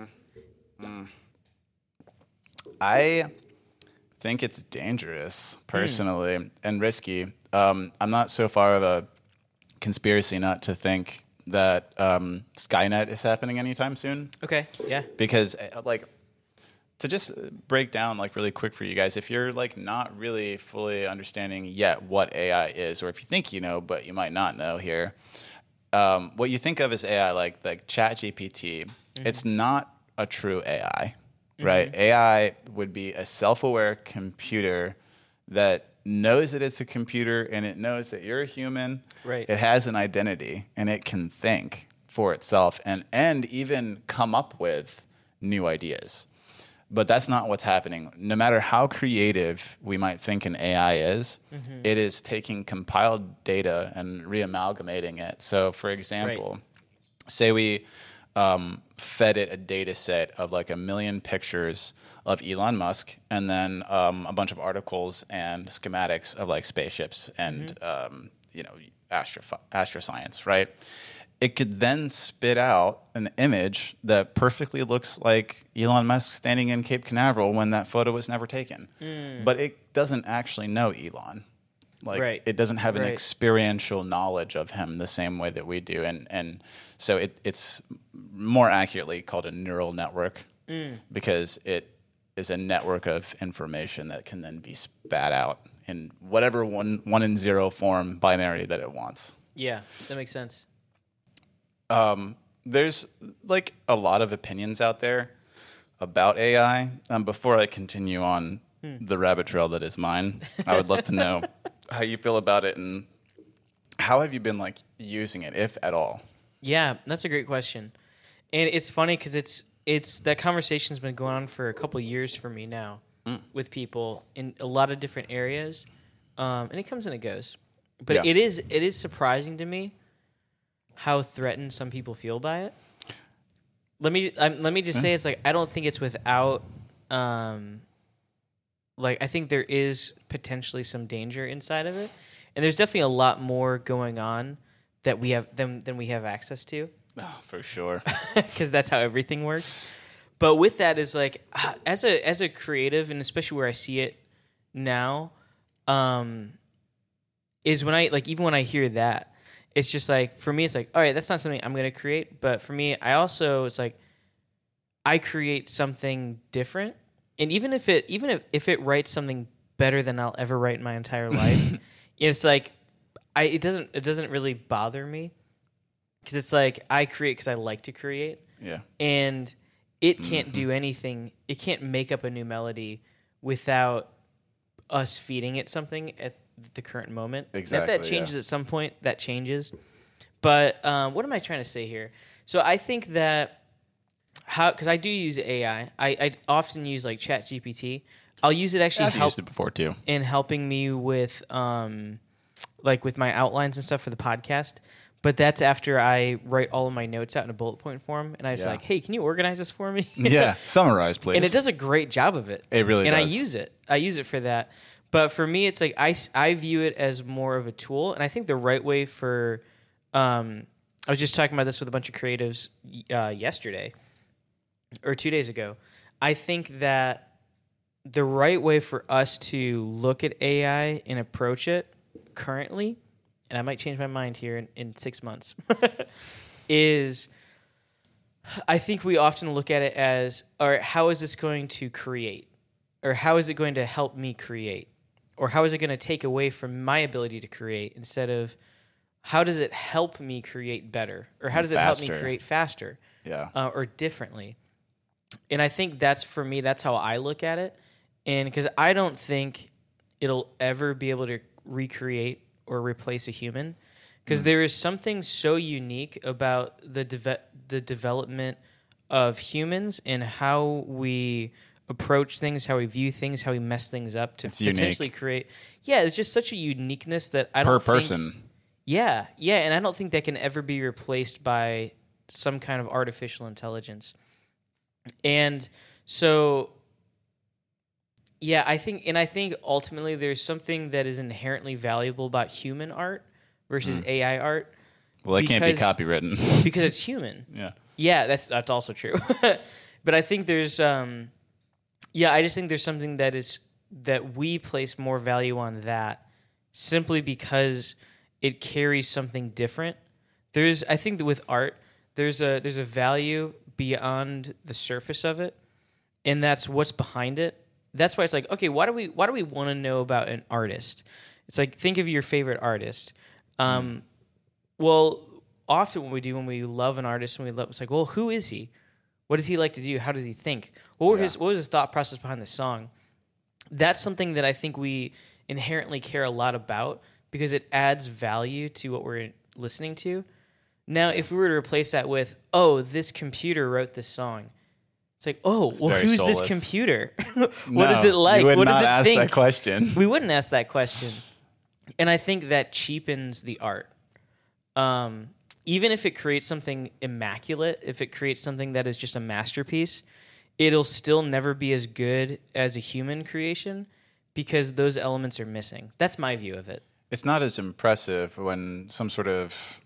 I think it's dangerous, personally, and risky. Um, I'm not so far of a conspiracy nut to think that um, Skynet is happening anytime soon. Okay. Yeah. Because uh, like to just break down like really quick for you guys, if you're like not really fully understanding yet what A I is, or if you think you know but you might not know here, um, what you think of as A I, like like ChatGPT, Mm-hmm. it's not a true A I, right? A I would be a self-aware computer that knows that it's a computer and it knows that you're a human. Right. It has an identity and it can think for itself and and even come up with new ideas. But that's not what's happening. No matter how creative we might think an A I is, Mm-hmm. it is taking compiled data and reamalgamating it. So, for example, say we um, fed it a data set of like a million pictures of Elon Musk and then um, a bunch of articles and schematics of like spaceships and, um, you know, astro- astroscience, right? It could then spit out an image that perfectly looks like Elon Musk standing in Cape Canaveral when that photo was never taken. But it doesn't actually know Elon. Like Right. it doesn't have an Right. experiential knowledge of him the same way that we do. And and so it, it's more accurately called a neural network because it is a network of information that can then be spat out in whatever one one and zero form binary that it wants. Yeah. That makes sense. Um, there's like a lot of opinions out there about A I. Um, before I continue on the rabbit trail that is mine, I would love to know how you feel about it and how have you been like using it, if at all? Yeah, that's a great question, and it's funny because it's it's that conversation's been going on for a couple years for me now with people in a lot of different areas, um, and it comes and it goes. But Yeah. it is it is surprising to me how threatened some people feel by it. Let me um, let me just say it's like I don't think it's without. Um, like I think there is potentially some danger inside of it, and there's definitely a lot more going on that we have than than we have access to. Oh, for sure. Because that's how everything works. But with that is like ah, as a as a creative, and especially where I see it now, um, is when I like even when I hear that, it's just like for me, it's like all right, that's not something I'm gonna create. But for me, I also it's like I create something different, and even if it even if, if it writes something better than I'll ever write in my entire life, it's like I it doesn't it doesn't really bother me. because it's like I create because I like to create, Yeah. and it can't Mm-hmm. do anything. It can't make up a new melody without us feeding it something at the current moment. And Exactly, if that changes yeah. at some point, that changes. But um, what am I trying to say here? So I think that how because I do use A I. I, I often use like ChatGPT. I'll use it actually I've help used it before too. in helping me with um, like with my outlines and stuff for the podcast. But that's after I write all of my notes out in a bullet point form, and I was Yeah. like, "Hey, can you organize this for me?" Yeah. Summarize, please. And it does a great job of it. It really and does. I use it. I use it for that. But for me, it's like I, s- I view it as more of a tool. And I think the right way for, um, I was just talking about this with a bunch of creatives uh, yesterday or two days ago. I think that the right way for us to look at A I and approach it currently, and I might change my mind here in, in six months, is I think we often look at it as, all right, how is this going to create? Or how is it going to help me create? Or how is it going to take away from my ability to create instead of how does it help me create better? Or how does it help me Faster. create faster Yeah. uh, or differently? And I think that's, for me, that's how I look at it. And because I don't think it'll ever be able to recreate or replace a human, because there is something so unique about the deve- the development of humans and how we approach things, how we view things, how we mess things up to It's unique. potentially create. Yeah, it's just such a uniqueness that I Per don't think- person. yeah, yeah, and I don't think that can ever be replaced by some kind of artificial intelligence. And so, yeah, I think, and I think ultimately there's something that is inherently valuable about human art versus A I art Well, it can't be because- copywritten. because it's human. Yeah. Yeah, that's that's also true. But I think there's, um, yeah, I just think there's something that is that we place more value on that simply because it carries something different. There's, I think that with art, there's a there's a value beyond the surface of it, and that's what's behind it. That's why it's like, okay, why do we why do we want to know about an artist? It's like, think of your favorite artist. Um, Well, often what we do when we love an artist and we love, it's like, well, who is he? What does he like to do? How does he think? What were Yeah. his what was his thought process behind the song? That's something that I think we inherently care a lot about because it adds value to what we're listening to. Now, if we were to replace that with, oh, this computer wrote this song, it's like, oh, well, very who's soulless. this computer? what No, is it like? You would what not does it ask think? that question. We wouldn't ask that question. And I think that cheapens the art. Um, even if it creates something immaculate, if it creates something that is just a masterpiece, it'll still never be as good as a human creation because those elements are missing. That's my view of it. It's not as impressive when some sort of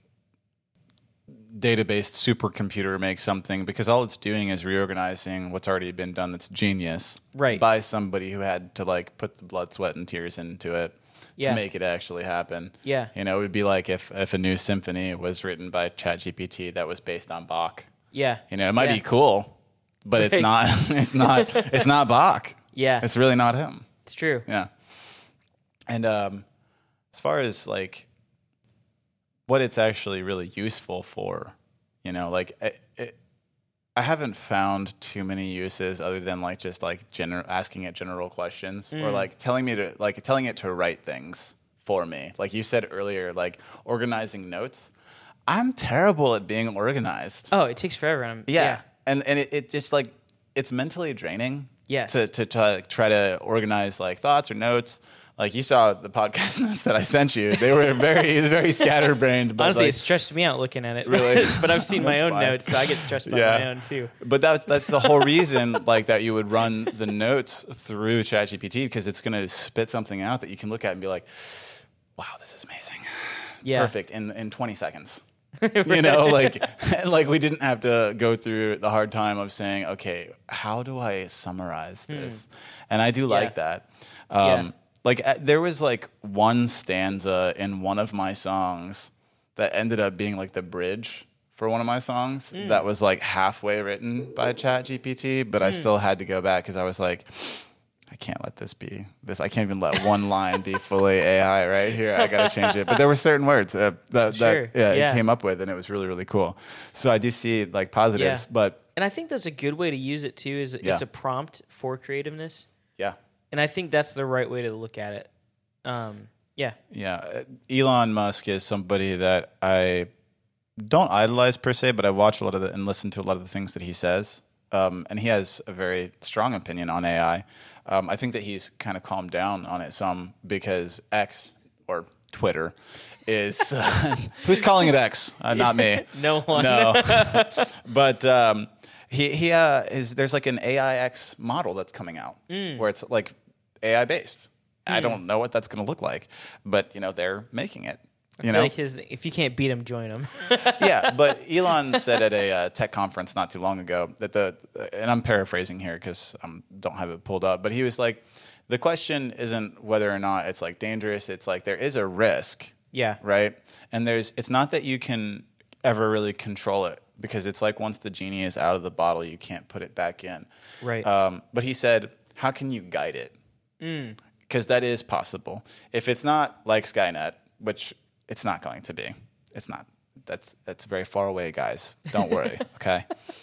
database supercomputer makes something because all it's doing is reorganizing what's already been done that's genius Right. by somebody who had to like put the blood, sweat, and tears into it Yeah. to make it actually happen. Yeah. You know, it would be like if, if a new symphony was written by ChatGPT that was based on Bach. Yeah. You know, it might Yeah. be cool, but it's Right. not it's not it's not Bach. Yeah. It's really not him. It's true. Yeah. And um, as far as like what it's actually really useful for, you know, like it, it, I haven't found too many uses other than like just like general asking it general questions or like telling me to like telling it to write things for me. Like you said earlier, like organizing notes. I'm terrible at being organized. Oh, it takes forever. And I'm, Yeah. yeah. And and it, it just like it's mentally draining. Yes. To to try try to organize like thoughts or notes. Like you saw the podcast notes that I sent you. They were very very scatterbrained. But Honestly, like, it stressed me out looking at it. Really? But I've seen my That's own fine. notes, so I get stressed by Yeah. my own too. but that's that's the whole reason like that you would run the notes through ChatGPT because it's going to spit something out that you can look at and be like, wow, this is amazing. It's Yeah. perfect in in twenty seconds. You know, like like we didn't have to go through the hard time of saying, okay, how do I summarize this? And I do like that. Um, Yeah. Like uh, there was like one stanza in one of my songs that ended up being like the bridge for one of my songs that was like halfway written by ChatGPT, but I still had to go back because I was like, I can't let this be this. I can't even let one line be fully A I right here. I got to change it. But there were certain words uh, that, Sure. that yeah, Yeah. it came up with, and it was really, really cool. So I do see like positives, Yeah. but And I think that's a good way to use it too. Is Yeah. it's a prompt for creativeness, yeah, and I think that's the right way to look at it. Um, yeah, yeah. Uh, Elon Musk is somebody that I don't idolize per se, but I watch a lot of the, and listen to a lot of the things that he says. Um, and he has a very strong opinion on A I. Um, I think that he's kind of calmed down on it some because X or Twitter is uh, who's calling it X? Uh, not me. No one. No. But um, he he uh, is there's like an A I X model that's coming out where it's like A I based. I don't know what that's going to look like, but you know they're making it. I You feel know, like his. If you can't beat him, join him. yeah, but Elon said at a uh, tech conference not too long ago that the, and I'm paraphrasing here because I um, don't have it pulled up, but he was like, the question isn't whether or not it's like dangerous. It's like there is a risk, Yeah. right? And there's, it's not that you can ever really control it because it's like once the genie is out of the bottle, you can't put it back in. Right. Um, but he said, how can you guide it? Because that is possible. If it's not like Skynet, which it's not going to be. It's not. That's that's very far away, guys. Don't worry, okay?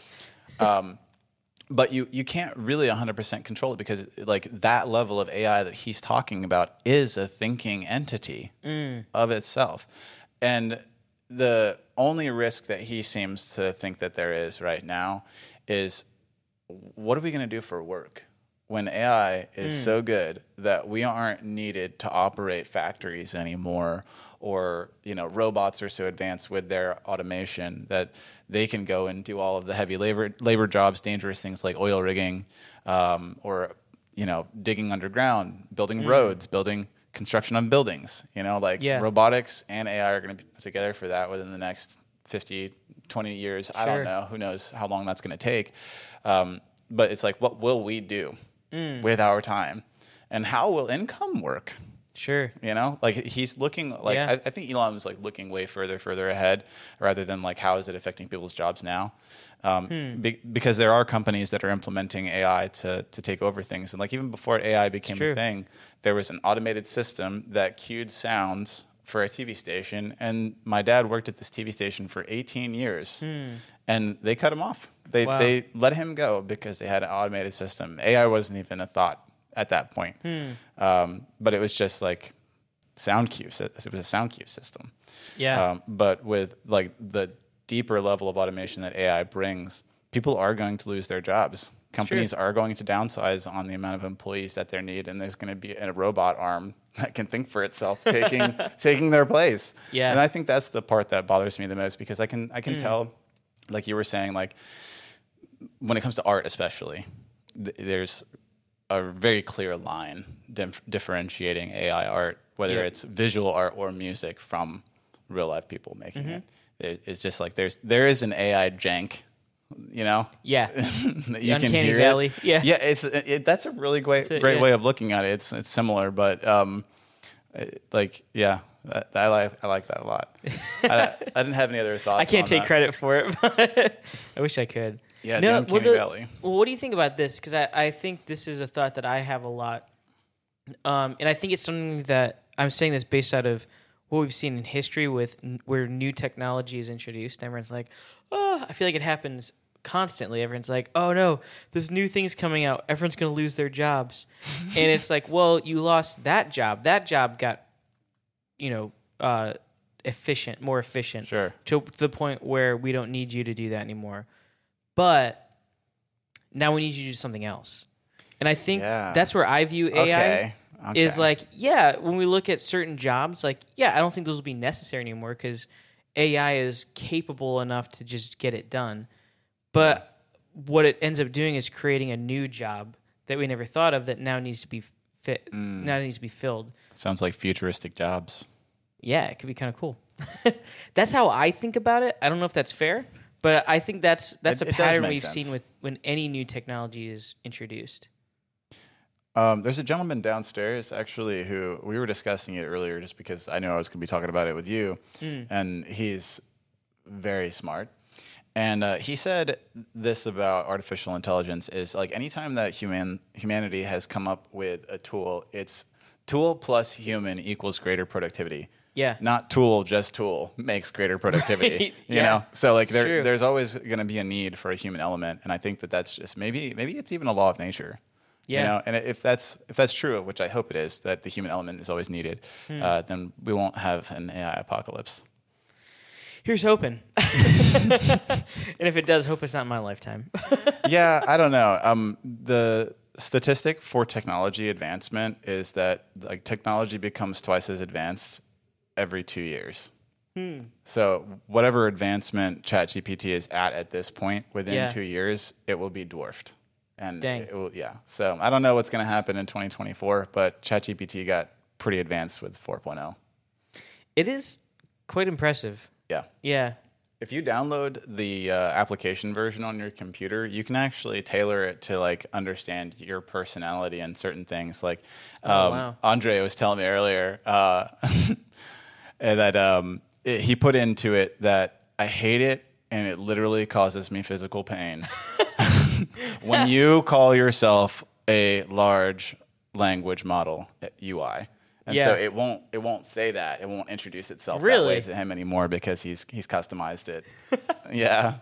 Um, but you you can't really one hundred percent control it because like that level of A I that he's talking about is a thinking entity of itself. And the only risk that he seems to think that there is right now is what are we going to do for work? When A I is mm. so good that we aren't needed to operate factories anymore, or you know robots are so advanced with their automation that they can go and do all of the heavy labor labor jobs, dangerous things like oil rigging, um, or you know digging underground, building mm. roads, building construction on buildings. You know, like yeah. robotics and A I are going to be put together for that within the next fifty, twenty years. Sure. I don't know. Who knows how long that's going to take? Um, but it's like, what will we do? Mm. With our time, and how will income work? Sure, you know, like he's looking like yeah. I, I think Elon was like looking way further, further ahead, rather than like how is it affecting people's jobs now? Um, hmm. be, because there are companies that are implementing A I to to take over things, and like even before A I became a thing, there was an automated system that cued sounds for a T V station, and my dad worked at this T V station for eighteen years, hmm. and they cut him off. They wow. they let him go because they had an automated system. A I wasn't even a thought at that point, hmm. um, but it was just like sound cue. It was a sound cue system. Yeah. Um, but with like the deeper level of automation that A I brings, people are going to lose their jobs. Companies sure. are going to downsize on the amount of employees that they need, and there's going to be a robot arm that can think for itself, taking taking their place. Yeah. And I think that's the part that bothers me the most because I can I can mm. tell, like you were saying, like when it comes to art especially, th- there's a very clear line dif- differentiating A I art, whether yeah. it's visual art or music, from real life people making mm-hmm. it. it. It's just like there's there is an A I jank. You know, yeah, you can Uncanny hear Valley. It. Yeah, yeah, it's it, that's a really great it, great yeah. way of looking at it. It's it's similar, but um, it, like yeah, that, I like I like that a lot. I, I didn't have any other thoughts. I can't on take that. credit for it, but I wish I could. Yeah, no, the Uncanny well, the, Valley. Well, what do you think about this? Because I, I think this is a thought that I have a lot, um, and I think it's something that I'm saying this based out of what we've seen in history with where new technology is introduced. Everyone's like, oh, I feel like it happens constantly. Everyone's like, oh no, this new thing's coming out, everyone's going to lose their jobs. And it's like, well, you lost that job. That job got, you know, uh, efficient, more efficient. Sure. To the point where we don't need you to do that anymore. But now we need you to do something else. And I think yeah. that's where I view A I okay. Okay. is like, yeah, when we look at certain jobs, like, yeah, I don't think those will be necessary anymore because A I is capable enough to just get it done. But what it ends up doing is creating a new job that we never thought of that now needs to be fit. Mm. Now needs to be filled. Sounds like futuristic jobs. Yeah, it could be kind of cool. That's how I think about it. I don't know if that's fair, but I think that's that's it, a it pattern we've sense. seen with when any new technology is introduced. Um, there's a gentleman downstairs, actually, who we were discussing it earlier just because I knew I was going to be talking about it with you, mm. and he's very smart. And uh, he said this about artificial intelligence is like anytime that human humanity has come up with a tool, it's tool plus human equals greater productivity. Yeah. Not tool, just tool makes greater productivity. Right. You Yeah. know, so like It's there, true. there's always going to be a need for a human element, and I think that that's just maybe maybe it's even a law of nature. Yeah. You know, and if that's if that's true, which I hope it is, that the human element is always needed, Hmm. uh, then we won't have an A I apocalypse. Here's hoping. And if it does, hope it's not in my lifetime. Yeah, I don't know. Um, the statistic for technology advancement is that like technology becomes twice as advanced every two years. Hmm. So whatever advancement ChatGPT is at at this point, within Yeah. two years, it will be dwarfed. And Dang. it will, yeah. So I don't know what's going to happen in twenty twenty-four, but ChatGPT got pretty advanced with four point oh. It is quite impressive. Yeah. Yeah. If you download the uh, application version on your computer, you can actually tailor it to like understand your personality and certain things. Like um, Oh, wow. Andre was telling me earlier uh, that um, it, he put into it that I hate it and it literally causes me physical pain. When you call yourself a large language model U I. And so Yeah. it won't it won't say that. It won't introduce itself that Really? way to him anymore because he's he's customized it. Yeah.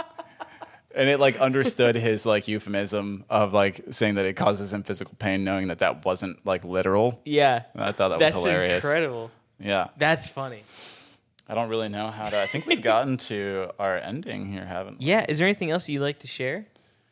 And it like understood his like euphemism of like saying that it causes him physical pain, knowing that that wasn't like literal. Yeah. I thought that That's was hilarious. incredible. Yeah. That's funny. I don't really know how to. I think we've gotten to our ending here, haven't we? Yeah. Is there anything else you'd like to share?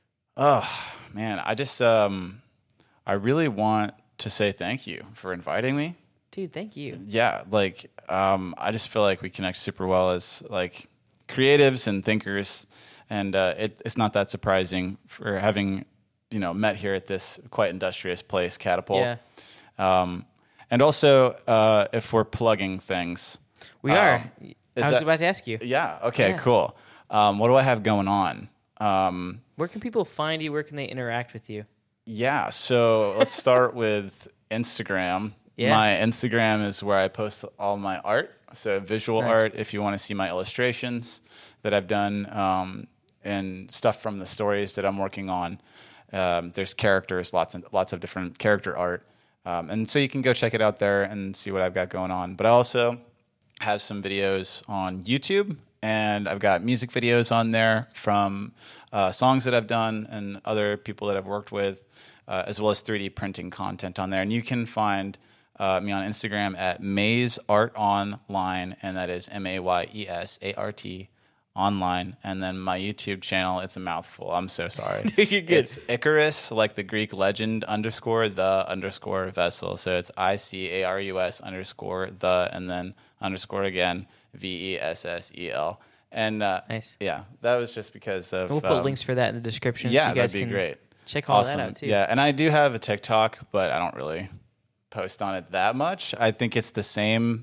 Oh man, I just um, I really want to say thank you for inviting me. Dude, thank you. Yeah, like um, I just feel like we connect super well as like creatives and thinkers, and uh, it, it's not that surprising for having you know met here at this quite industrious place, Catapult. Yeah. Um, and also, uh, if we're plugging things, We um, are. is I was that- about to ask you. Yeah. Okay. Yeah. Cool. Um, what do I have going on? Um, Where can people find you? Where can they interact with you? Yeah, so let's start with Instagram. Yeah. My Instagram is where I post all my art. So visual Nice. art, if you want to see my illustrations that I've done um, and stuff from the stories that I'm working on. Um, there's characters, lots and lots of different character art. Um, and so you can go check it out there and see what I've got going on. But I also have some videos on YouTube, and I've got music videos on there from uh, songs that I've done and other people that I've worked with, uh, as well as three D printing content on there. And you can find uh, me on Instagram at Maze Art Online, and that is M A Y E S A R T online. And then my YouTube channel, it's a mouthful. I'm so sorry. Dude, you're good. It's Icarus, like the Greek legend, underscore the underscore vessel. So it's I C A R U S underscore the, and then underscore again, V E S S E L. And uh, Nice. yeah, that was just because of. We'll put um, links for that in the description. Yeah, so you guys that'd be can great. Check all Awesome. that out too. Yeah, and I do have a TikTok, but I don't really post on it that much. I think it's the same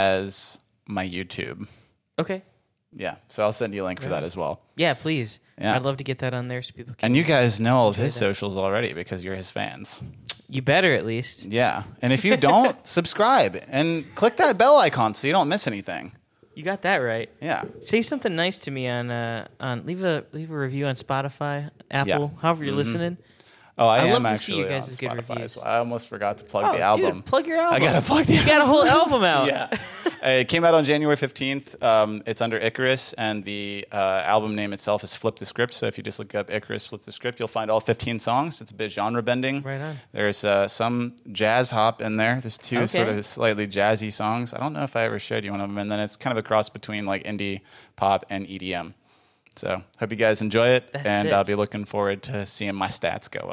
as my YouTube. Okay. Yeah, so I'll send you a link for that as well. Yeah, please. Yeah. I'd love to get that on there so people can. And you guys know all of his that. socials already because you're his fans. You better at least. Yeah, and if you don't, subscribe and click that bell icon so you don't miss anything. You got that right. Yeah. Say something nice to me on uh on leave a leave a review on Spotify, Apple, Yeah. however you're Mhm. listening. Oh, I, I am love to see actually you guys' on good Spotify, reviews. so I almost forgot to plug Oh, the album. dude, plug your album. I gotta plug the You got a whole album out. Yeah. It came out on January fifteenth. Um, it's under Icarus, and the uh, album name itself is Flip the Script. So if you just look up Icarus, Flip the Script, you'll find all fifteen songs. It's a bit genre bending. Right on. There's uh, some jazz hop in there. There's two Okay. sort of slightly jazzy songs. I don't know if I ever showed you one of them. And then it's kind of a cross between like indie pop and E D M. So hope you guys enjoy it, That's and sick. I'll be looking forward to seeing my stats go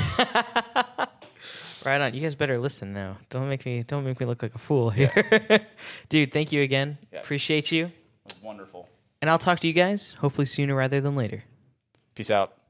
up. Right on. You guys better listen now. Don't make me don't make me look like a fool here. Dude, thank you again. Yes. Appreciate you. It was wonderful. And I'll talk to you guys hopefully sooner rather than later. Peace out.